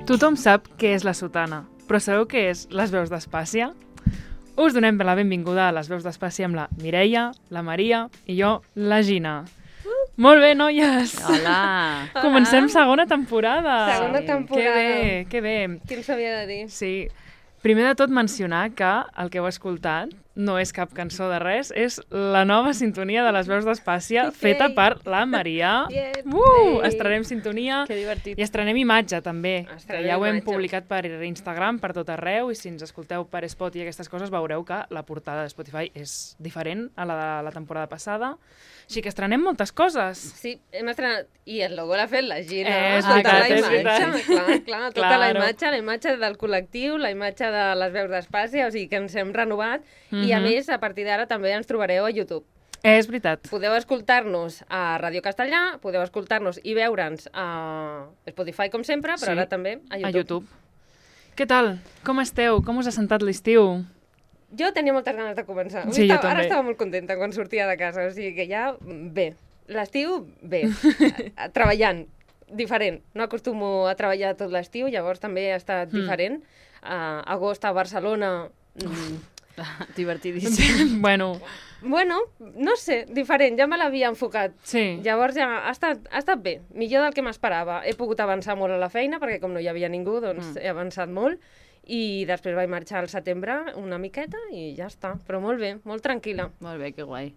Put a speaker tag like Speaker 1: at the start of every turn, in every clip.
Speaker 1: Tothom sap què és la sotana, però sabeu què és les veus d'Espàcia? Us donem la benvinguda a les veus d'Espàcia amb la Mireia, la Maria i jo, la Gina. Molt bé, noies!
Speaker 2: Hola!
Speaker 1: Comencem segona temporada!
Speaker 3: Segona temporada.
Speaker 1: Que bé!
Speaker 3: Qui ens havia de dir?
Speaker 1: Sí. Primer de tot mencionar que el que heu escoltat no és cap cançó de res, és la nova sintonia de les veus d'Espàcia feta per la Maria. Estrenem sintonia
Speaker 2: Que divertit.
Speaker 1: i estrenem imatge també, que
Speaker 3: Estrenem
Speaker 1: ja ho hem
Speaker 3: imatge.
Speaker 1: publicat per Instagram, per tot arreu, i si ens escolteu per Spotify i aquestes coses veureu que la portada de Spotify és diferent a la de la temporada passada. Així que estrenem moltes coses.
Speaker 3: Sí, hem estrenat... I el logo l'ha fet la Gina.
Speaker 1: És
Speaker 3: Tota
Speaker 1: veritat,
Speaker 3: la
Speaker 1: és
Speaker 3: imatge,
Speaker 1: veritat.
Speaker 3: Clar, tota la
Speaker 1: Claro.
Speaker 3: imatge del col·lectiu, la imatge de les veus d'Espàcia, o sigui que ens hem renovat. I a més, a partir d'ara també ens trobareu a YouTube.
Speaker 1: És veritat.
Speaker 3: Podeu escoltar-nos a Ràdio Castellà, podeu escoltar-nos i veure'ns a Spotify, com sempre, però
Speaker 1: Sí,
Speaker 3: ara també a YouTube.
Speaker 1: A YouTube. Què tal? Com esteu? Com us ha sentat l'estiu?
Speaker 3: Jo tenia moltes ganes de començar.
Speaker 1: Sí, jo
Speaker 3: Ara
Speaker 1: també.
Speaker 3: estava molt contenta quan sortia de casa, o sigui que ja, bé. L'estiu, bé. Treballant, diferent. No acostumo a treballar tot l'estiu, llavors també ha estat diferent. Agost a Barcelona...
Speaker 2: Divertidíssim.
Speaker 1: Bueno,
Speaker 3: Bueno, no sé, diferent, ja me l'havia enfocat.
Speaker 1: sí.
Speaker 3: Llavors ja ha estat bé, millor del que m'esperava. He pogut avançar molt a la feina, perquè com no hi havia ningú, doncs he avançat molt. I després vaig marxar al setembre una miqueta i ja està. Però molt bé, molt tranquil·la.
Speaker 2: Molt bé, que guai.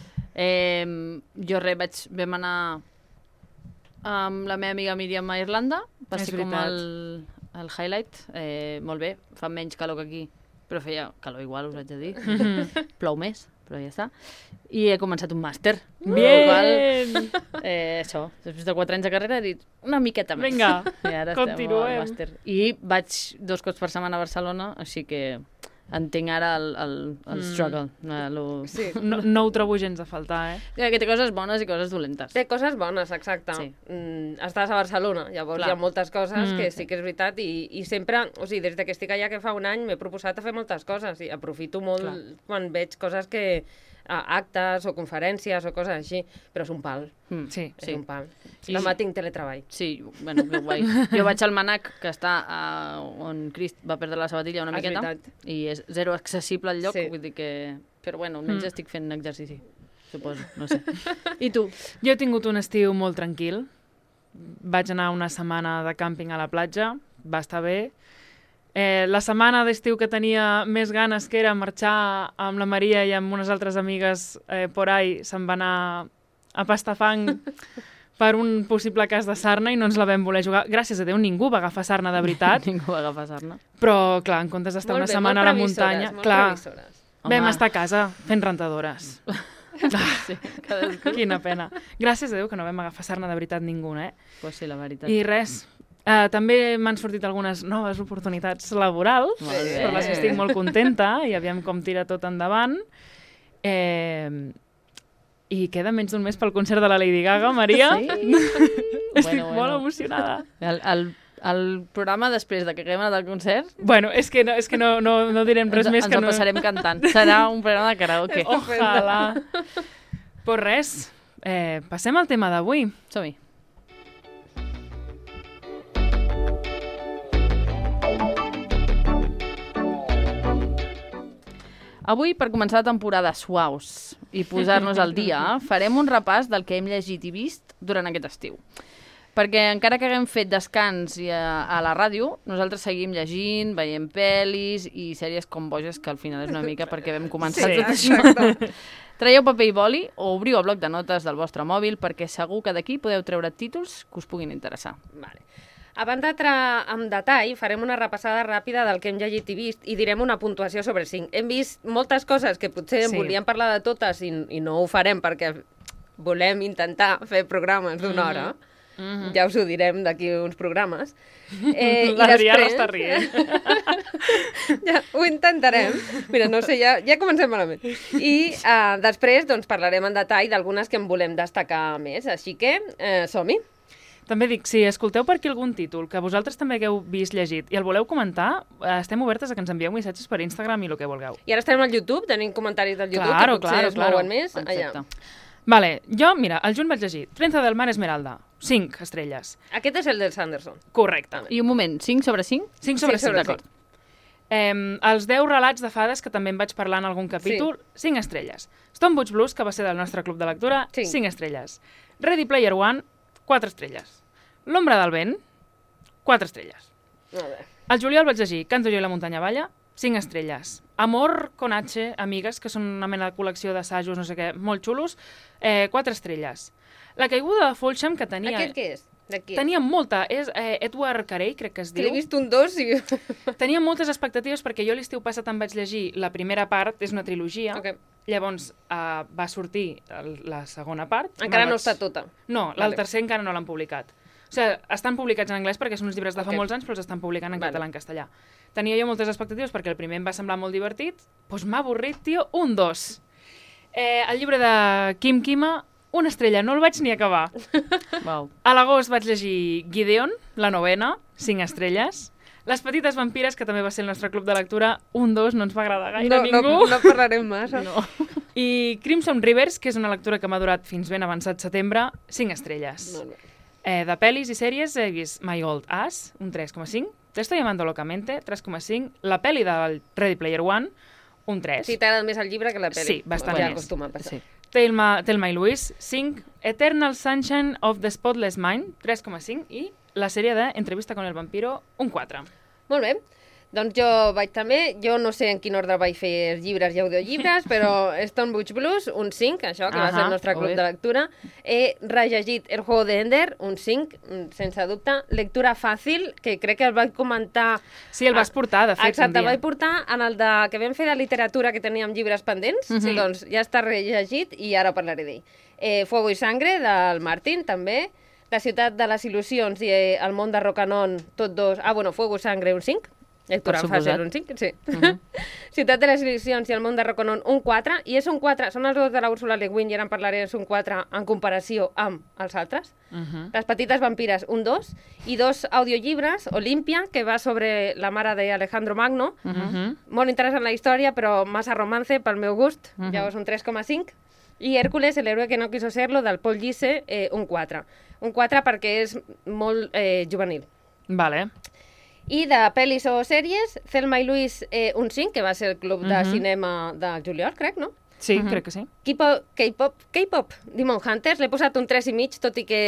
Speaker 3: Mm.
Speaker 2: Vam anar amb la meva amiga Míriam a Irlanda, va
Speaker 1: És
Speaker 2: ser com
Speaker 1: veritat.
Speaker 2: el highlight. Molt bé, fa menys calor que aquí, però feia calor igual, us haig de dir. Plou més, però ja està. I he començat un màster.
Speaker 1: Bien!
Speaker 2: Això, després de 4 anys de carrera he dit una miqueta més.
Speaker 1: Vinga,
Speaker 2: I ara
Speaker 1: continuem.
Speaker 2: estem al màster. I vaig 2 cops per setmana a Barcelona, així que entenc ara el struggle.
Speaker 3: Sí.
Speaker 1: No ho trobo gens a faltar, eh?
Speaker 2: Que té coses bones i coses dolentes.
Speaker 3: Té coses bones, exacte.
Speaker 2: Sí.
Speaker 3: Estàs a Barcelona, llavors
Speaker 2: Clar.
Speaker 3: hi ha moltes coses que sí que és veritat i sempre, o sigui, des que estic allà que fa un any m'he proposat a fer moltes coses i aprofito molt
Speaker 2: Clar.
Speaker 3: quan veig coses que actes o conferències o coses així, però és un pal,
Speaker 1: Sí.
Speaker 3: és un pal.
Speaker 2: Sí.
Speaker 3: Demà tinc teletreball.
Speaker 2: Sí, bueno, que guai. Jo vaig al Manac, que està on Crist va perdre la sabatilla una
Speaker 3: És
Speaker 2: miqueta,
Speaker 3: veritat.
Speaker 2: i és zero accessible al lloc,
Speaker 3: Sí.
Speaker 2: vull dir que... Però bueno, almenys estic fent exercici, suposo, no sé. I tu?
Speaker 1: Jo he tingut un estiu molt tranquil. Vaig anar una setmana de càmping a la platja, va estar bé. La setmana d'estiu que tenia més ganes, que era marxar amb la Maria i amb unes altres amigues por ahí, se'n va anar a pastar fang per un possible cas de sarna i no ens la vam voler jugar. Gràcies a Déu, ningú va agafar sarna de veritat,
Speaker 2: Ningú va agafar sarna.
Speaker 1: però, clar, en comptes d'estar
Speaker 3: Molt
Speaker 1: una
Speaker 3: bé,
Speaker 1: setmana a
Speaker 3: molt
Speaker 1: la
Speaker 3: previsores,
Speaker 1: muntanya...
Speaker 3: molt
Speaker 1: Clar,
Speaker 3: previsores.
Speaker 1: vam
Speaker 2: Home.
Speaker 1: estar a casa fent rentadores.
Speaker 2: Sí, cadascú.
Speaker 1: Quina pena. Gràcies a Déu que no vam agafar sarna de veritat ningú, eh?
Speaker 2: Pues sí, la veritat.
Speaker 1: I res, també m'han sortit algunes noves oportunitats laborals,
Speaker 2: Molt bé.
Speaker 1: per les que estic molt contenta, i aviam com tira tot endavant. I queda menys d'un mes pel concert de la Lady Gaga, Maria.
Speaker 2: Sí?
Speaker 1: Estic molt emocionada.
Speaker 2: El programa després de que haguem anat al concert
Speaker 1: Bueno, és que no direm res més
Speaker 2: ens
Speaker 1: que
Speaker 2: el
Speaker 1: no...
Speaker 2: passarem cantant. Serà un programa de karaoke.
Speaker 1: Ojalà. Pues res, passem al tema d'avui.
Speaker 2: Som-hi. Avui, per començar la temporada suaus i posar-nos al dia, farem un repàs del que hem llegit i vist durant aquest estiu. Perquè encara que haguem fet descans a la ràdio, nosaltres seguim llegint, veient pel·lis i sèries com boges, que al final és una mica perquè vam començar tot això. Traieu paper i boli o obriu el bloc de notes del vostre mòbil perquè segur que d'aquí podeu treure títols que us puguin interessar.
Speaker 3: Vale. Abans d'entrar en detall, farem una repassada ràpida del que hem llegit i vist i direm una puntuació sobre 5. Hem vist moltes coses que potser en
Speaker 1: Sí.
Speaker 3: volíem parlar de totes i no ho farem perquè volem intentar fer programes d'una hora. Ja us ho direm d'aquí uns programes.
Speaker 1: L'Adrià està rient.
Speaker 3: Ja, ho intentarem. Mira, no sé, ja comencem malament. I després doncs, parlarem en detall d'algunes que en volem destacar més. Així que som-hi.
Speaker 1: També dic, si escolteu per aquí algun títol que vosaltres també hagueu vist, llegit i el voleu comentar, estem obertes a que ens envieu missatges per Instagram i el que vulgueu.
Speaker 3: I ara estem al YouTube, tenim comentaris del YouTube,
Speaker 1: Claro,
Speaker 3: que potser
Speaker 1: claro,
Speaker 3: es
Speaker 1: claro.
Speaker 3: mouen més.
Speaker 2: Exacte.
Speaker 3: Allà.
Speaker 1: Vale, jo, mira, al juny vaig llegir Trenza del mar Esmeralda. 5 estrelles.
Speaker 3: Aquest és el del Sanderson.
Speaker 1: Correcte.
Speaker 2: I un moment, 5 sobre 5?
Speaker 1: 5 sobre 5,
Speaker 2: d'acord.
Speaker 1: Els 10 relats de fades, que també en vaig parlar en algun capítol, 5 estrelles. Stonebridge Blues, que va ser del nostre club de lectura, 5 estrelles. Ready Player One, 4 estrelles. L'ombra del vent, 4 estrelles.
Speaker 3: Molt bé.
Speaker 1: Al juliol vaig llegir Canto jo i la muntanya balla, 5 estrelles. Amor con H, amigues, que són una mena de col·lecció d'assajos, no sé què, molt xulos, 4 estrelles. La caiguda de Folsham, que tenia...
Speaker 3: Aquest què és?
Speaker 1: Tenia molta, és Edward Carey, crec que es diu.
Speaker 3: L'he vist un 2 i...
Speaker 1: Tenia moltes expectatives perquè jo l'estiu passat em vaig llegir la primera part, és una trilogia, llavors va sortir la segona part.
Speaker 3: Encara no està tota.
Speaker 1: No, el tercer encara no l'han publicat. O sigui, estan publicats en anglès perquè són uns llibres de fa molts anys, però els estan publicant en català, en castellà. Tenia jo moltes expectatives perquè el primer em va semblar molt divertit, doncs m'ha avorrit, tio, un 2. El llibre de Kim Kima, una estrella, no el vaig ni acabar.
Speaker 2: Wow.
Speaker 1: A l'agost vaig llegir Gideon, la novena, 5 estrelles. Les petites vampires, que també va ser el nostre club de lectura, un 2, no ens va agradar gaire a ningú.
Speaker 3: No parlarem massa.
Speaker 2: No.
Speaker 1: I Crimson Rivers, que és una lectura que m'ha durat fins ben avançat setembre, 5 estrelles.
Speaker 3: Molt bé.
Speaker 1: De pel·lis i sèries he vist My Old Ass, un 3,5. Te estoy llamando locamente, 3,5. La pel·li del Ready Player One, un 3.
Speaker 3: Sí, t'agrada més el llibre que la pel·li.
Speaker 1: Sí, bastant
Speaker 3: ja
Speaker 1: més.
Speaker 3: acostuma a passar.
Speaker 2: Sí.
Speaker 1: Thelma i Louise, 5. Eternal Sunshine of the Spotless Mind, 3,5. I la sèrie de Entrevista con el vampiro, un 4.
Speaker 3: Molt bé. Doncs jo vaig també, jo no sé en quin ordre vaig fer llibres i audiollibres, però Stonebridge Blues, un 5, això, que va ser el nostre club de lectura. He rellegit El juego de Ender, un 5, sense dubte. Lectura fàcil, que crec que el vaig comentar...
Speaker 1: Sí, el vas portar, de fet,
Speaker 3: exacte,
Speaker 1: un dia.
Speaker 3: el vaig portar en el de, que vam fer de literatura que teníem llibres pendents, doncs ja està rellegit i ara parlaré d'ell. Fuego i sangre, del Martin, també. La ciutat de les il·lusions i El món de Rocanon, tot dos... Fuego i sangre, un 5. Lectura fàcil, un 5, sí. Ciutat de les il·lusions i El món de Rocanon, un 4. I és un 4, són els dos de la Úrsula Le Guin i ara en parlaré, és un 4 en comparació amb els altres. Les petites vampires, un 2. I 2 audiollibres, Olímpia, que va sobre la mare d'Alejandro Magno. Molt interessant la història, però massa romance pel meu gust. Llavors un 3,5. I Hércules, el héroe que no quiso serlo, del Paul Gisse, un 4. Un 4 perquè és molt juvenil.
Speaker 1: Vale.
Speaker 3: I de pel·lis o sèries, Thelma i Louise, un 5, que va ser el club de cinema del juliol, crec, no?
Speaker 1: Sí, crec que sí.
Speaker 3: K-pop, Demon Hunters, l'he posat un 3,5, tot i que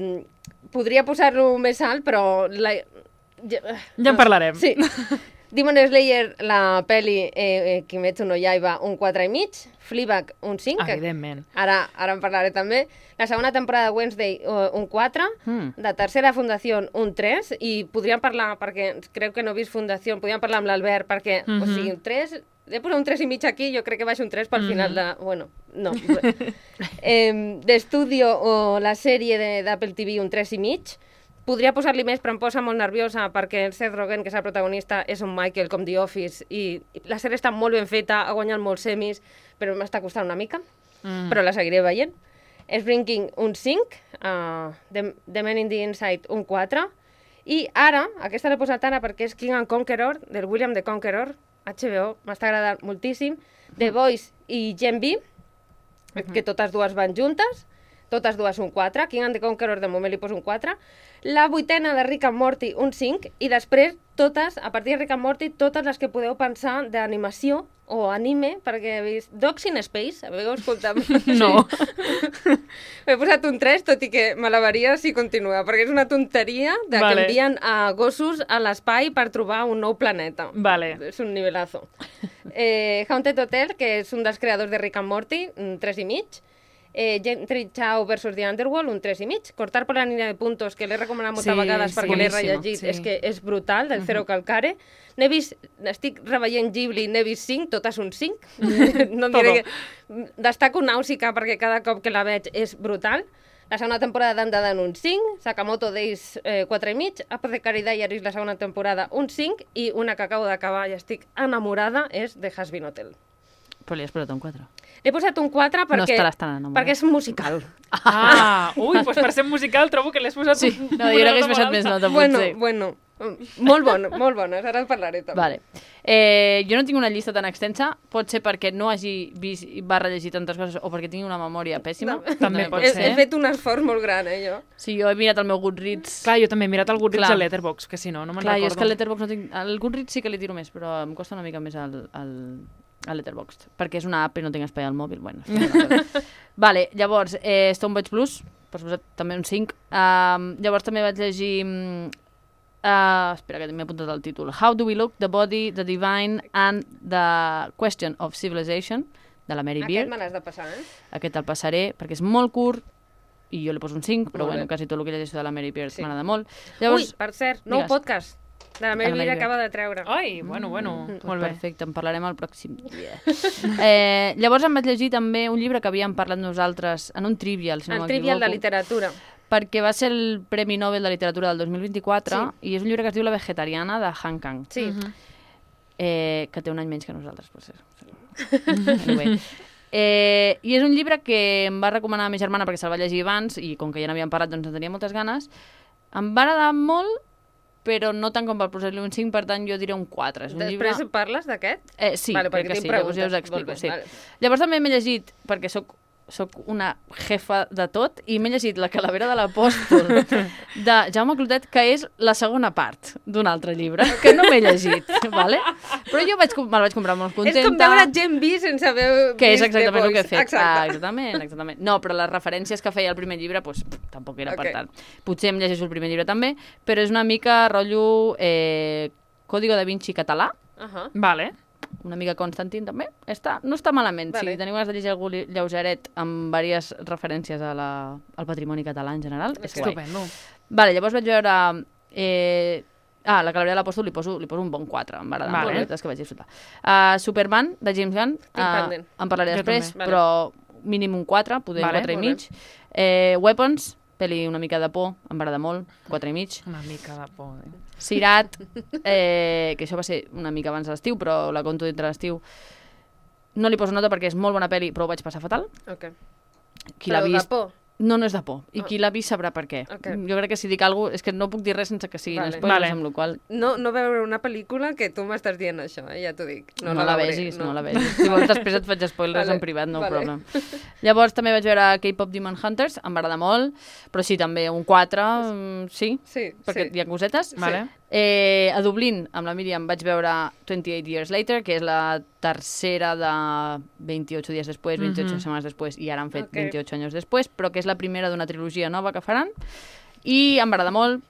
Speaker 3: podria posar-lo més alt, però...
Speaker 1: Ja en parlarem.
Speaker 3: Sí. Demon Slayer, la pel·li Kimetsu no Yaiba, un 4,5. Fleabag, un 5.
Speaker 1: Evidentment.
Speaker 3: Ara en parlaré també. La segona temporada de Wednesday, un 4. De tercera Fundació, un 3. I podríem parlar, perquè crec que no he vist Fundació, podríem parlar amb l'Albert, perquè, o sigui, un 3... He posat un 3,5 aquí, jo crec que baix un 3 pel final de... Bueno, no. D'Estudio o la sèrie d'Apple TV, un 3,5. Podria posar-li més, però em posa molt nerviosa perquè el Seth Rogen, que és el protagonista, és un Michael com The Office i la sèrie està molt ben feta, ha guanyat molts semis, però m'està costant una mica, però la seguiré veient. Sprinting, un 5, The Man in the Inside, un 4, i ara, aquesta l'he posat ara perquè és King and Conqueror, del William the Conqueror, HBO, m'està agradant moltíssim, The Voice i Gen V, que totes dues van juntes, totes dues un 4, King and the Conqueror de moment li poso un 4, la vuitena de Rick and Morty un 5, i després totes, a partir de Rick and Morty, totes les que podeu pensar d'animació o anime, perquè he vist Dogs in Space, haveu escoltat?
Speaker 1: No.
Speaker 3: He posat un 3, tot i que m'alabaria si continua, perquè és una tonteria de que envien a gossos a l'espai per trobar un nou planeta.
Speaker 1: Vale.
Speaker 3: És un nivelazo. Haunted Hotel, que és un dels creadors de Rick and Morty, un 3,5. Gentry Chow vs. The Underworld, un 3,5. Cortar por la línea de puntos, que l'he recomanat moltes vegades perquè l'he rellegit, és que és brutal, del Zero Calcare. N'he vist, estic reveient Ghibli, n'he vist 5, totes un 5. No em diré que... Destaco Nàusica perquè cada cop que la veig és brutal. La segona temporada d'Andadan un 5, Sakamoto Days 4,5, Apothecary Diaries la segona temporada un 5 i una que acabo d'acabar i estic enamorada és The Has-Been Hotel.
Speaker 2: Però li has posat un 4.
Speaker 3: L'he posat un 4 perquè,
Speaker 2: no estaràs tan enamorat.
Speaker 3: perquè és musical.
Speaker 1: Ui, doncs per ser musical trobo que l'has posat
Speaker 2: sí. No, jo l'hagués posat més nota, potser.
Speaker 3: Bueno, Molt bones, ara en parlaré també.
Speaker 2: Vale. Jo no tinc una llista tan extensa, pot ser perquè no hagi vist i rellegit tantes coses o perquè tingui una memòria pèssima.
Speaker 1: També pot
Speaker 3: He
Speaker 1: ser.
Speaker 3: fet un esforç molt gran, jo.
Speaker 2: Sí, jo he mirat el meu Goodreads.
Speaker 1: Clar, jo també he mirat el Goodreads
Speaker 2: Clar.
Speaker 1: a Letterboxd, que si no, no me'n
Speaker 2: Clar,
Speaker 1: recordo.
Speaker 2: jo és que el Letterboxd no tinc... El Goodreads sí que li tiro més, però em costa una mica més el Letterboxd, perquè és una app i no tinc espai al mòbil. Bueno, vale, llavors, Stonebridge Blues, per suposat, també un 5. Llavors també vaig llegir... espera, que m'he apuntat el títol. How do we look, the body, the divine and the question of civilization, de la Mary Beard.
Speaker 3: Aquest me l'has de passar,
Speaker 2: Aquest el passaré, perquè és molt curt, i jo li poso un 5, però
Speaker 3: Molt
Speaker 2: bueno,
Speaker 3: bé.
Speaker 2: quasi tot el que llegeixo de la Mary Beard
Speaker 3: Sí.
Speaker 2: m'agrada molt.
Speaker 3: Ui, per cert, nou
Speaker 2: digues.
Speaker 3: podcast. De la Mary
Speaker 2: Mary
Speaker 3: Beard
Speaker 2: Beard.
Speaker 3: acaba de treure.
Speaker 1: Ai, bueno, molt bé.
Speaker 2: Perfecte, en parlarem el pròxim dia. Llavors em vaig llegir també un llibre que havíem parlat nosaltres en un trivial, si no
Speaker 3: El
Speaker 2: m'equivoco.
Speaker 3: trivial de literatura.
Speaker 2: Perquè va ser el Premi Nobel de Literatura del 2024
Speaker 3: Sí.
Speaker 2: i és un llibre que es diu La vegetariana, de Han Kang,
Speaker 3: Sí.
Speaker 2: que té un any menys que nosaltres, per ser. Anyway. I és un llibre que em va recomanar la meva germana perquè se'l va llegir abans i com que ja n'havíem parlat doncs en tenia moltes ganes. Em va agradar molt, però no tant com per posar-li un 5, per tant jo diré un 4. És un
Speaker 3: Després
Speaker 2: llibre...
Speaker 3: parles d'aquest?
Speaker 2: Sí,
Speaker 3: Vale,
Speaker 2: crec
Speaker 3: perquè
Speaker 2: que
Speaker 3: tinc
Speaker 2: sí, llavors ja us
Speaker 3: preguntes.
Speaker 2: explico.
Speaker 3: Molt bé,
Speaker 2: Sí.
Speaker 3: vale.
Speaker 2: Llavors també m'he llegit, perquè sóc una jefa de tot, i m'he llegit La calavera de l'apòstol de Jaume Clotet, que és la segona part d'un altre llibre, que no m'he llegit, vale? Però jo me'l vaig comprar molt contenta.
Speaker 3: És com veure Gen V sense haver
Speaker 2: Que és
Speaker 3: vist The
Speaker 2: exactament el que he
Speaker 3: Boys.
Speaker 2: fet.
Speaker 3: Exacte.
Speaker 2: Exactament. No, però les referències que feia el primer llibre, doncs, tampoc era per
Speaker 3: Ok.
Speaker 2: tant. Potser em llegeixo el primer llibre també, però és una mica rotllo Código da Vinci català,
Speaker 1: Vale.
Speaker 2: una mica Constantin també. No està malament.
Speaker 3: Vale.
Speaker 2: Si teniu ganes de llegir algú lleugeret amb diverses referències al patrimoni català en general, és guai.
Speaker 1: Estupendo.
Speaker 2: Vale, llavors vaig veure... La calavera de l'apòstol li poso un bon 4, em va agradar
Speaker 1: Vale.
Speaker 2: molt, és que vaig disfrutar. Superman, de James Gunn,
Speaker 3: pendent.
Speaker 2: en parlaré
Speaker 1: Jo
Speaker 2: després,
Speaker 3: també.
Speaker 2: però mínim un 4, poder
Speaker 1: Vale.
Speaker 2: un 4 i
Speaker 3: Molt
Speaker 2: mig. Weapons, pel·li una mica de por, em va agradar molt, 4 i mig.
Speaker 1: Una mica de por.
Speaker 2: Sirat, que això va ser una mica abans de l'estiu, però la conto dintre l'estiu. No li poso nota perquè és molt bona pel·li, però ho vaig passar fatal.
Speaker 3: Ok.
Speaker 2: Qui l'ha
Speaker 3: Però de
Speaker 2: vist...
Speaker 3: por.
Speaker 2: No és de por. I qui l'ha vist sabrà per què.
Speaker 3: Ok.
Speaker 2: Jo crec que si dic alguna cosa... És que no puc dir res sense que siguin
Speaker 3: Vale.
Speaker 2: spoilers,
Speaker 1: Vale.
Speaker 2: amb la qual
Speaker 3: No veure una pel·lícula que tu m'estàs dient això, ja t'ho dic.
Speaker 2: no la
Speaker 3: veuré,
Speaker 2: vegis, no la vegis. Si vols, després et faig spoilers
Speaker 3: Vale,
Speaker 2: en privat, no
Speaker 3: vale.
Speaker 2: problem. Llavors també vaig veure K-Pop Demon Hunters, em va agradar molt, però sí, també un 4, sí,
Speaker 3: Sí,
Speaker 2: perquè
Speaker 3: sí.
Speaker 2: hi ha cosetes.
Speaker 1: Vale.
Speaker 2: A Dublín, amb la Míriam, vaig veure 28 Years Later, que és la tercera de 28 dies després, 28 setmanes després, i ara han fet
Speaker 3: Ok.
Speaker 2: 28 anys després, però que és la primera d'una trilogia nova que faran. I em va agradar molt,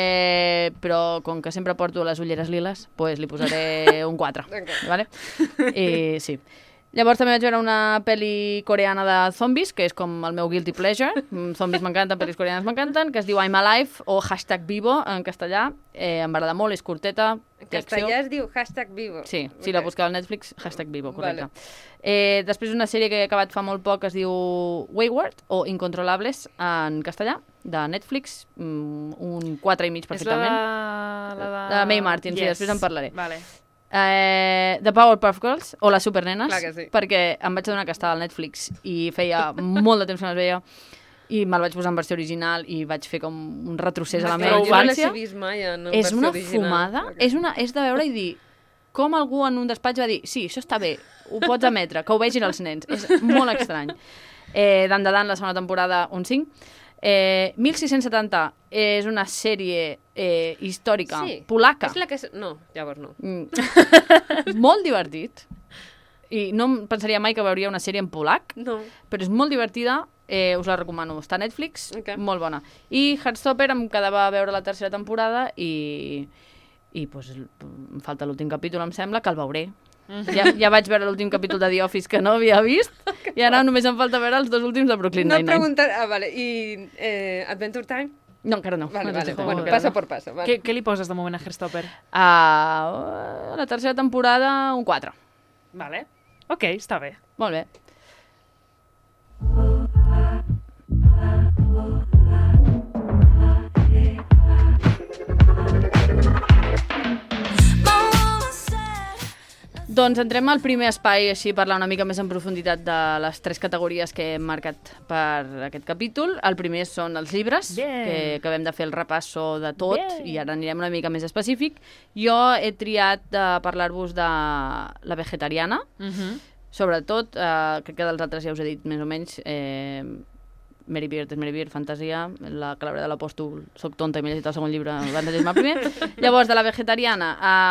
Speaker 2: però com que sempre porto les ulleres liles, pues li posaré un 4.
Speaker 3: Ok.
Speaker 2: Vale? I sí. Llavors també vaig veure una pel·li coreana de zombis, que és com el meu guilty pleasure. Zombis m'encanten, pel·lis coreanes m'encanten, que es diu I'm Alive, o #Vivo en castellà. Em va agradar molt, és curteta.
Speaker 3: En
Speaker 2: té acció.
Speaker 3: castellà es diu #Vivo.
Speaker 2: Sí, si la busqueu al Netflix, #Vivo, correcte.
Speaker 3: Vale.
Speaker 2: Després una sèrie que he acabat fa molt poc que es diu Wayward, o Incontrolables, en castellà, de Netflix, un 4 i mig
Speaker 1: És
Speaker 2: perfectament.
Speaker 1: la
Speaker 2: De May Martin, sí, després en parlaré.
Speaker 1: Vale.
Speaker 2: The Powerpuff Girls, o les Supernenes,
Speaker 3: Clar que sí.
Speaker 2: perquè em vaig adonar que estava al Netflix i feia molt de temps que no les veia, i me'l vaig posar en versió original i vaig fer com un retrocés a la meva
Speaker 3: Jo no les
Speaker 2: infància.
Speaker 3: he vist mai en
Speaker 2: És
Speaker 3: versió
Speaker 2: una
Speaker 3: original.
Speaker 2: fumada,
Speaker 3: Ok.
Speaker 2: és de veure i dir com algú en un despatx va dir sí, això està bé, ho pots emetre, que ho vegin els nens. És molt estrany. Dan de Dan, la segona temporada, un 5. 1670 és una sèrie històrica polaca.
Speaker 3: És la que... No, llavors no.
Speaker 2: Molt divertit. I no em pensaria mai que veuria una sèrie en polac,
Speaker 3: No.
Speaker 2: però és molt divertida. Us la recomano. Està a Netflix,
Speaker 3: Ok.
Speaker 2: molt bona. I Heartstopper em quedava a veure la tercera temporada i pues, em falta l'últim capítol, em sembla, que el veuré. Ja vaig veure l'últim capítol de The Office que no havia vist i ara només em falta veure els 2 últims de Brooklyn
Speaker 3: No
Speaker 2: Nine-Nine.
Speaker 3: preguntar... vale. I Adventure Time?
Speaker 2: No, encara no.
Speaker 3: Vale,
Speaker 2: No
Speaker 3: vale.
Speaker 2: sé.
Speaker 3: Bueno,
Speaker 2: Encara
Speaker 3: paso
Speaker 2: no.
Speaker 3: por paso. Vale.
Speaker 1: Què li poses de moment a Heartstopper?
Speaker 2: A la tercera temporada, un 4.
Speaker 1: Vale. Ok, està bé.
Speaker 2: Molt bé. Doncs entrem al primer espai, així parlar una mica més en profunditat de les 3 categories que hem marcat per aquest capítol. El primer són els llibres, que acabem de fer el repasso de tot, i ara anirem una mica més específic. Jo he triat de parlar-vos de La vegetariana, sobretot, crec que dels altres ja us he dit més o menys, Mary Beard és Mary Beard, fantasia, La calavera de l'apòstol, soc tonta i m'he llegit el segon llibre abans de llegir-me el primer. Llavors, de La vegetariana,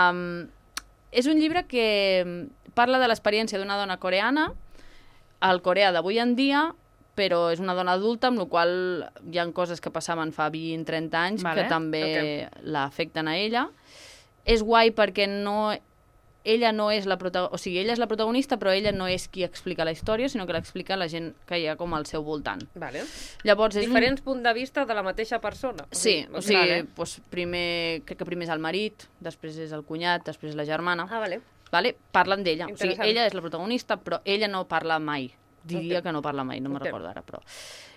Speaker 2: és un llibre que parla de l'experiència d'una dona coreana al Corea d'avui en dia, però és una dona adulta, amb la qual hi ha coses que passaven fa 20-30 anys que també l'afecten a ella. És guai perquè ella no és la protagonista, o sigui, ella és la protagonista, però ella no és qui explica la història, sinó que l'explica la gent que hi ha com al seu voltant.
Speaker 3: Vale.
Speaker 2: Llavors,
Speaker 3: diferents punts de vista de la mateixa persona.
Speaker 2: Sí, o sigui, doncs crec que primer és el marit, després és el cunyat, després és la germana.
Speaker 3: Ah, vale.
Speaker 2: Parlen d'ella. O sigui, ella és la protagonista, però ella no parla mai. Diria que no parla mai, no me'n recordo ara, però...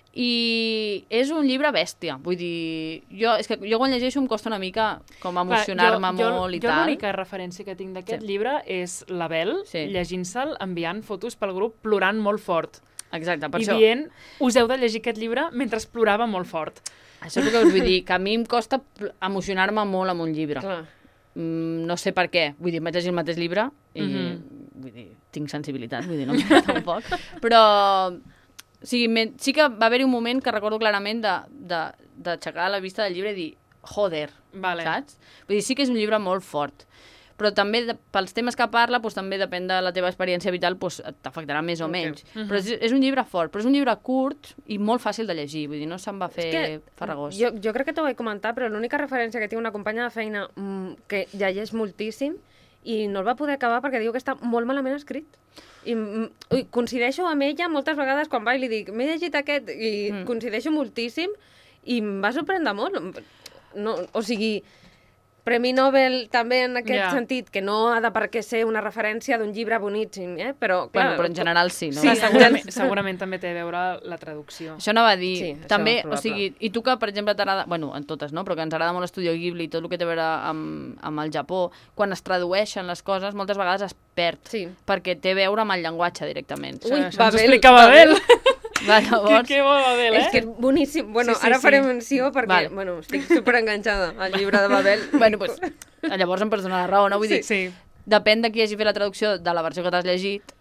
Speaker 2: I és un llibre bèstia, vull dir, és que jo quan llegeixo em costa una mica com emocionar-me molt i tal.
Speaker 1: Jo l'única referència que tinc d'aquest llibre és l'Abel llegint-se'l, enviant fotos pel grup, plorant molt fort.
Speaker 2: Exacte, per això.
Speaker 1: I dient, us heu de llegir aquest llibre mentre plorava molt fort.
Speaker 2: Això és el que us vull dir, que a mi em costa emocionar-me molt amb un llibre. No sé per què, vull dir, em vaig llegir el mateix llibre i vull dir, tinc sensibilitat, vull dir, no m'agrada tampoc, però... sí que va haver-hi un moment que recordo clarament d'aixecar la vista del llibre i dir, joder, saps? Vull dir, sí que és un llibre molt fort, però també pels temes que parla, també depèn de la teva experiència vital, t'afectarà més o menys. Però és un llibre fort, però és un llibre curt i molt fàcil de llegir, vull dir, no se'm va fer farragós.
Speaker 3: Jo crec que t'ho vaig comentar, però l'única referència que tinc una companya de feina que llegeix moltíssim i no el va poder acabar perquè diu que està molt malament escrit. I coincideixo amb ella moltes vegades quan va i li dic m'he llegit aquest i coincideixo moltíssim i em va sorprendre molt. O sigui, Premi Nobel també en aquest sentit, que no ha de per què ser una referència d'un llibre boníssim, però...
Speaker 2: Clar, però en general sí, no?
Speaker 1: Sí, segurament també té a veure la traducció.
Speaker 2: Això no va dir. També, o sigui, i tu que, per exemple, t'agrada... Bueno, en totes, no? Però que ens agrada molt l'Estudio Ghibli i tot el que té a veure amb el Japó, quan es tradueixen les coses, moltes vegades es perd, perquè té a veure amb el llenguatge directament.
Speaker 1: Ui, això ens explicava Babel.
Speaker 2: Llavors...
Speaker 1: Que bo, Babel,
Speaker 3: És que és boníssim. Bueno, ara faré menció perquè, estic superenganxada al llibre de Babel.
Speaker 2: Bueno, doncs, llavors em pots donar la raó, no? Vull dir, depèn de qui hagi fet la traducció de la versió que t'has llegit,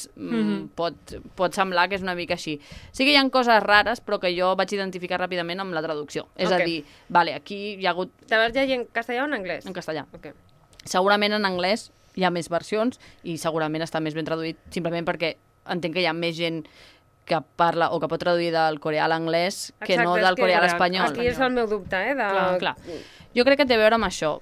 Speaker 2: pot semblar que és una mica així. Sí que hi ha coses rares, però que jo vaig identificar ràpidament amb la traducció. És a dir, aquí hi ha hagut...
Speaker 3: Te vas llegir en castellà o en anglès?
Speaker 2: En castellà. Segurament en anglès hi ha més versions i segurament està més ben traduït, simplement perquè entenc que hi ha més gent que parla o que pot traduir del coreà a l'anglès que no del coreà a l'espanyol.
Speaker 3: Aquí és el meu dubte,
Speaker 2: Clar. Jo crec que té a veure amb això.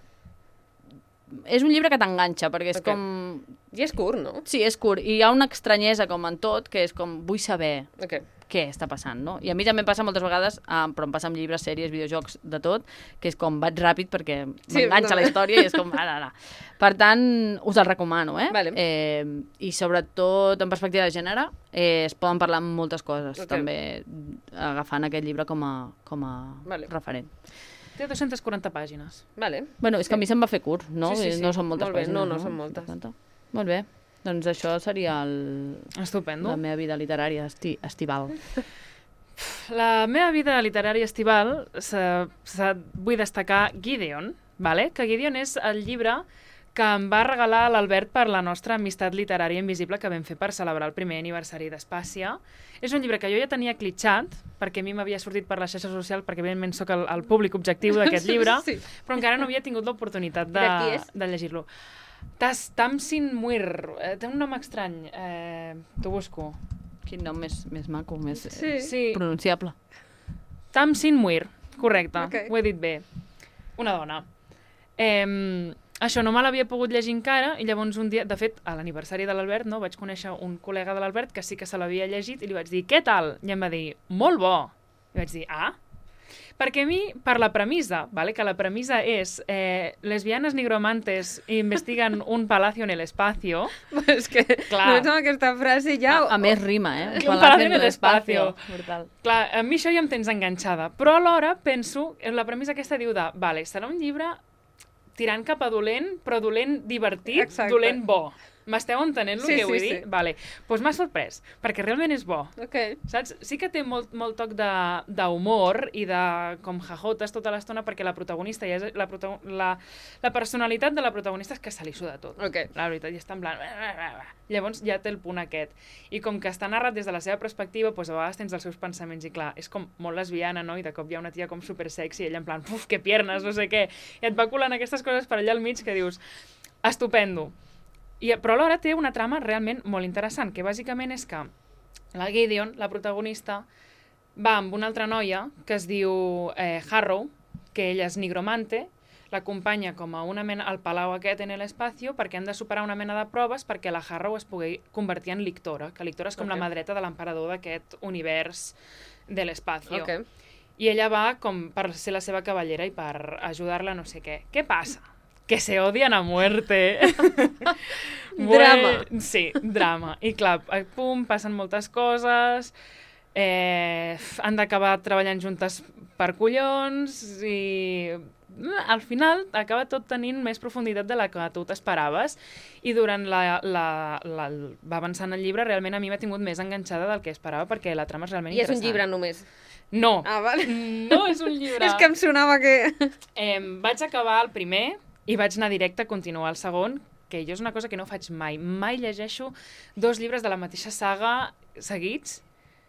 Speaker 2: És un llibre que t'enganxa, perquè és com...
Speaker 3: I és curt, no?
Speaker 2: Sí, és curt. I hi ha una estranyesa com en tot, que és com, vull saber què està passant, no? I a mi també passa moltes vegades, però em passa amb llibres, sèries, videojocs, de tot, que és com vaig ràpid perquè m'enganxa la història i és com... Per tant, us el recomano,
Speaker 3: Vale.
Speaker 2: I sobretot, en perspectiva de gènere, es poden parlar amb moltes coses, també agafant aquest llibre com a referent.
Speaker 1: Té 240 pàgines.
Speaker 3: Vale.
Speaker 2: Bueno, és que a mi se'm va fer curt, no?
Speaker 3: Sí.
Speaker 2: No són moltes pàgines.
Speaker 3: No són moltes.
Speaker 2: Molt bé. Doncs això seria
Speaker 1: Estupendo.
Speaker 2: La meva vida literària estival.
Speaker 1: La meva vida literària estival, vull destacar Gideon, que Gideon és el llibre que em va regalar l'Albert per la nostra amistat literària invisible que vam fer per celebrar el primer aniversari d'Espàcia. És un llibre que jo ja tenia clitxat, perquè a mi m'havia sortit per la xarxa social, perquè evidentment sóc el públic objectiu d'aquest llibre, però encara no havia tingut l'oportunitat de llegir-lo. Tamsin Muir, té un nom estrany, t'ho busco.
Speaker 2: Quin nom més maco, més pronunciable.
Speaker 1: Tamsin Muir, correcte, ho he dit bé. Una dona. Això no me l'havia pogut llegir encara i llavors un dia, de fet, a l'aniversari de l'Albert, vaig conèixer un col·lega de l'Albert que sí que se l'havia llegit i li vaig dir, què tal? I em va dir, molt bo. I vaig dir, Perquè a mi, per la premissa, que la premissa és lesbianes nigromantes investiguen un palacio en el espacio...
Speaker 3: És que només amb aquesta frase ja...
Speaker 2: A més rima,
Speaker 1: Un palacio en el espacio.
Speaker 2: Brutal.
Speaker 1: Clar, a mi això ja em tens enganxada. Però alhora penso, la premissa aquesta diu de, serà un llibre tirant cap a dolent, però dolent divertit, dolent bo. M'esteu entenent el
Speaker 3: Sí,
Speaker 1: que vull
Speaker 3: sí,
Speaker 1: dir?
Speaker 3: sí.
Speaker 1: Vale. Doncs m'ha sorprès, perquè realment és bo.
Speaker 3: Ok.
Speaker 1: Saps? Sí que té molt toc d'humor i de com jajotes tota l'estona, perquè la protagonista, la personalitat de la protagonista és que se li suda tot.
Speaker 3: Ok.
Speaker 1: La veritat, i està en plan... Llavors ja té el punt aquest. I com que està narrat des de la seva perspectiva, doncs a vegades tens els seus pensaments i clar, és com molt lesbiana, no? I de cop hi ha una tia com super sexy i ella en plan, puf, que piernas, no sé què. I et va colant aquestes coses per allà al mig que dius, estupendo. Però alhora té una trama realment molt interessant, que bàsicament és que la Gideon, la protagonista, va amb una altra noia que es diu Harrow, que ella és nigromante, l'acompanya com a una mena al palau aquest en l'espacio perquè han de superar una mena de proves perquè la Harrow es pugui convertir en lictora, que lictora és com la mà dreta de l'emperador d'aquest univers de l'espacio.
Speaker 3: Ok.
Speaker 1: I ella va com per ser la seva cavallera i per ajudar-la no sé què. Què passa? Que se odian a muerte.
Speaker 3: Drama.
Speaker 1: Sí, drama. I clar, pum, passen moltes coses, han d'acabar treballant juntes per collons i al final acaba tot tenint més profunditat de la que tu t'esperaves i durant va avançant el llibre realment a mi m'ha tingut més enganxada del que esperava perquè la trama és realment
Speaker 3: I és
Speaker 1: interessant.
Speaker 3: un llibre només.
Speaker 1: No,
Speaker 3: Ah, vale.
Speaker 1: no és un llibre.
Speaker 3: És que em sonava que...
Speaker 1: Vaig acabar el primer i vaig anar directe a continuar el segon, que jo és una cosa que no faig mai. Mai llegeixo 2 llibres de la mateixa saga seguits.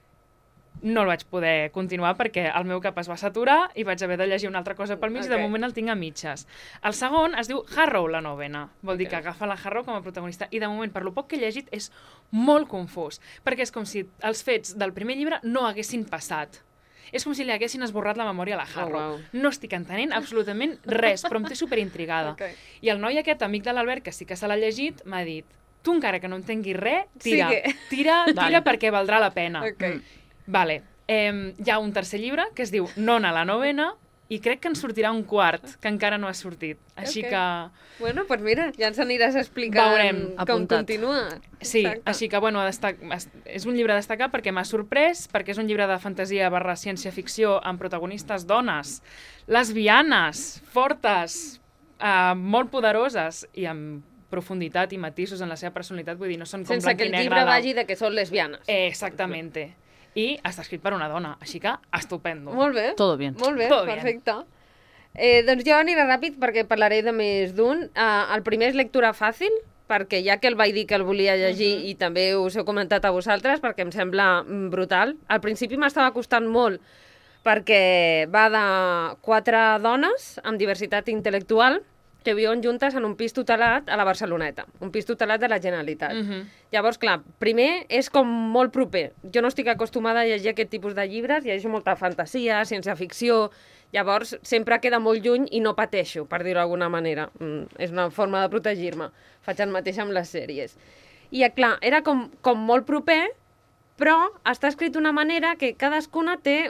Speaker 1: No el vaig poder continuar perquè el meu cap es va saturar i vaig haver de llegir una altra cosa pel mig i de moment el tinc a mitges. El segon es diu Harrow, la novena. Vol dir que agafa la Harrow com a protagonista. I de moment, per lo poc que he llegit, és molt confús. Perquè és com si els fets del primer llibre no haguessin passat. És com si li haguessin esborrat la memòria a la Harrow. No estic entenent absolutament res, però em té superintrigada. I el noi aquest, amic de l'Albert, que sí que se l'ha llegit, m'ha dit, tu encara que no entenguis res, tira perquè valdrà la pena. Vale. Hi ha un tercer llibre que es diu Nona la novena i crec que en sortirà un quart, que encara no ha sortit. Així que...
Speaker 3: Bueno, doncs mira, ja ens aniràs explicant com continua.
Speaker 1: Sí, així que, bueno, és un llibre a destacar perquè m'ha sorprès, perquè és un llibre de fantasia / ciència-ficció amb protagonistes dones, lesbianes, fortes, molt poderoses i amb profunditat i matisos en la seva personalitat, vull dir, no són com
Speaker 3: sense
Speaker 1: blanc i negre.
Speaker 3: Sense que el llibre vagi de que són lesbianes.
Speaker 1: Exactamente. I està escrit per una dona, així que estupendo.
Speaker 3: Molt bé.
Speaker 2: Todo bien.
Speaker 3: Molt bé,
Speaker 1: Todo
Speaker 3: perfecte. Doncs jo aniré ràpid perquè parlaré de més d'un. El primer és lectura fàcil, perquè ja que el vaig dir que el volia llegir i també us he comentat a vosaltres, perquè em sembla brutal. Al principi m'estava costant molt perquè va de 4 dones amb diversitat intel·lectual que viuen juntes en un pis tutelat a la Barceloneta, un pis tutelat de la Generalitat. Llavors, clar, primer és com molt proper. Jo no estic acostumada a llegir aquest tipus de llibres, llegeixo molta fantasia, ciència-ficció, llavors sempre queda molt lluny i no pateixo, per dir-ho d'alguna manera. És una forma de protegir-me. Faig el mateix amb les sèries. I, clar, era com molt proper, però està escrit d'una manera que cadascuna té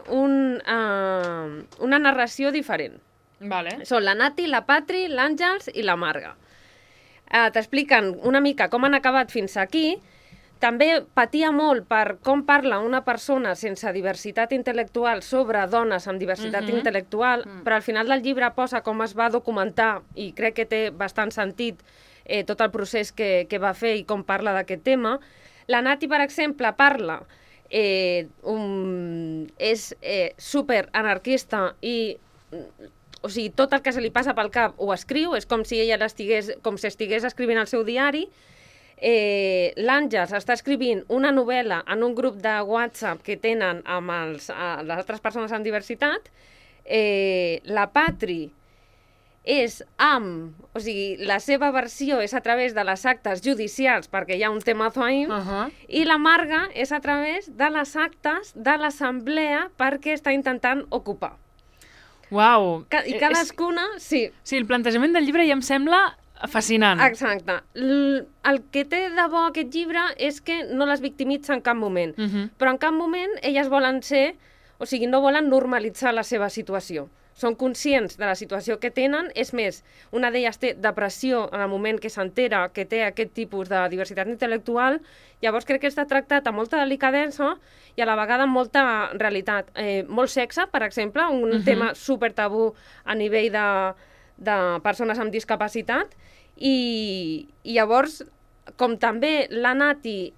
Speaker 3: una narració diferent.
Speaker 1: Vale.
Speaker 3: Són la Nati, la Patri, l'Àngels i la Marga. T'expliquen una mica com han acabat fins aquí. També patia molt per com parla una persona sense diversitat intel·lectual sobre dones amb diversitat intel·lectual, però al final del llibre posa com es va documentar, i crec que té bastant sentit tot el procés que va fer i com parla d'aquest tema. La Nati, per exemple, parla, és super anarquista i... O sigui, tot el que se li passa pel cap ho escriu, és com si ella estigués escrivint el seu diari. L'Àngels està escrivint una novel·la en un grup de WhatsApp que tenen amb les altres persones amb diversitat. La Patri és o sigui, la seva versió és a través de les actes judicials, perquè hi ha un temazo ahí, i la Marga és a través de les actes de l'assemblea perquè està intentant ocupar.
Speaker 1: Uau!
Speaker 3: I cadascuna, sí.
Speaker 1: Sí, el plantejament del llibre ja em sembla fascinant.
Speaker 3: Exacte. El que té de bo aquest llibre és que no les victimitza en cap moment, però en cap moment elles volen ser, o sigui, no volen normalitzar la seva situació. Són conscients de la situació que tenen, és més, una d'elles té depressió en el moment que s'entera que té aquest tipus de diversitat intel·lectual, llavors crec que està tractat amb molta delicadesa i a la vegada amb molta realitat. Molt sexe, per exemple, un tema super tabú a nivell de persones amb discapacitat, i llavors com també la Nati,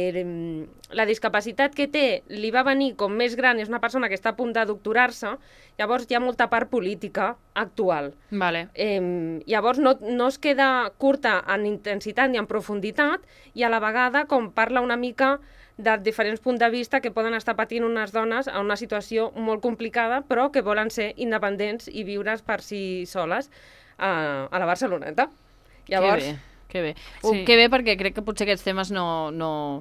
Speaker 3: la discapacitat que té li va venir com més gran, és una persona que està a punt de doctorar-se, llavors hi ha molta part política actual.
Speaker 1: Vale.
Speaker 3: Llavors no es queda curta en intensitat ni en profunditat, i a la vegada com parla una mica de diferents punts de vista que poden estar patint unes dones en una situació molt complicada, però que volen ser independents i viure per si soles a la Barceloneta. Llavors,
Speaker 2: que bé.
Speaker 1: Sí.
Speaker 2: Que bé, perquè crec que potser aquests temes no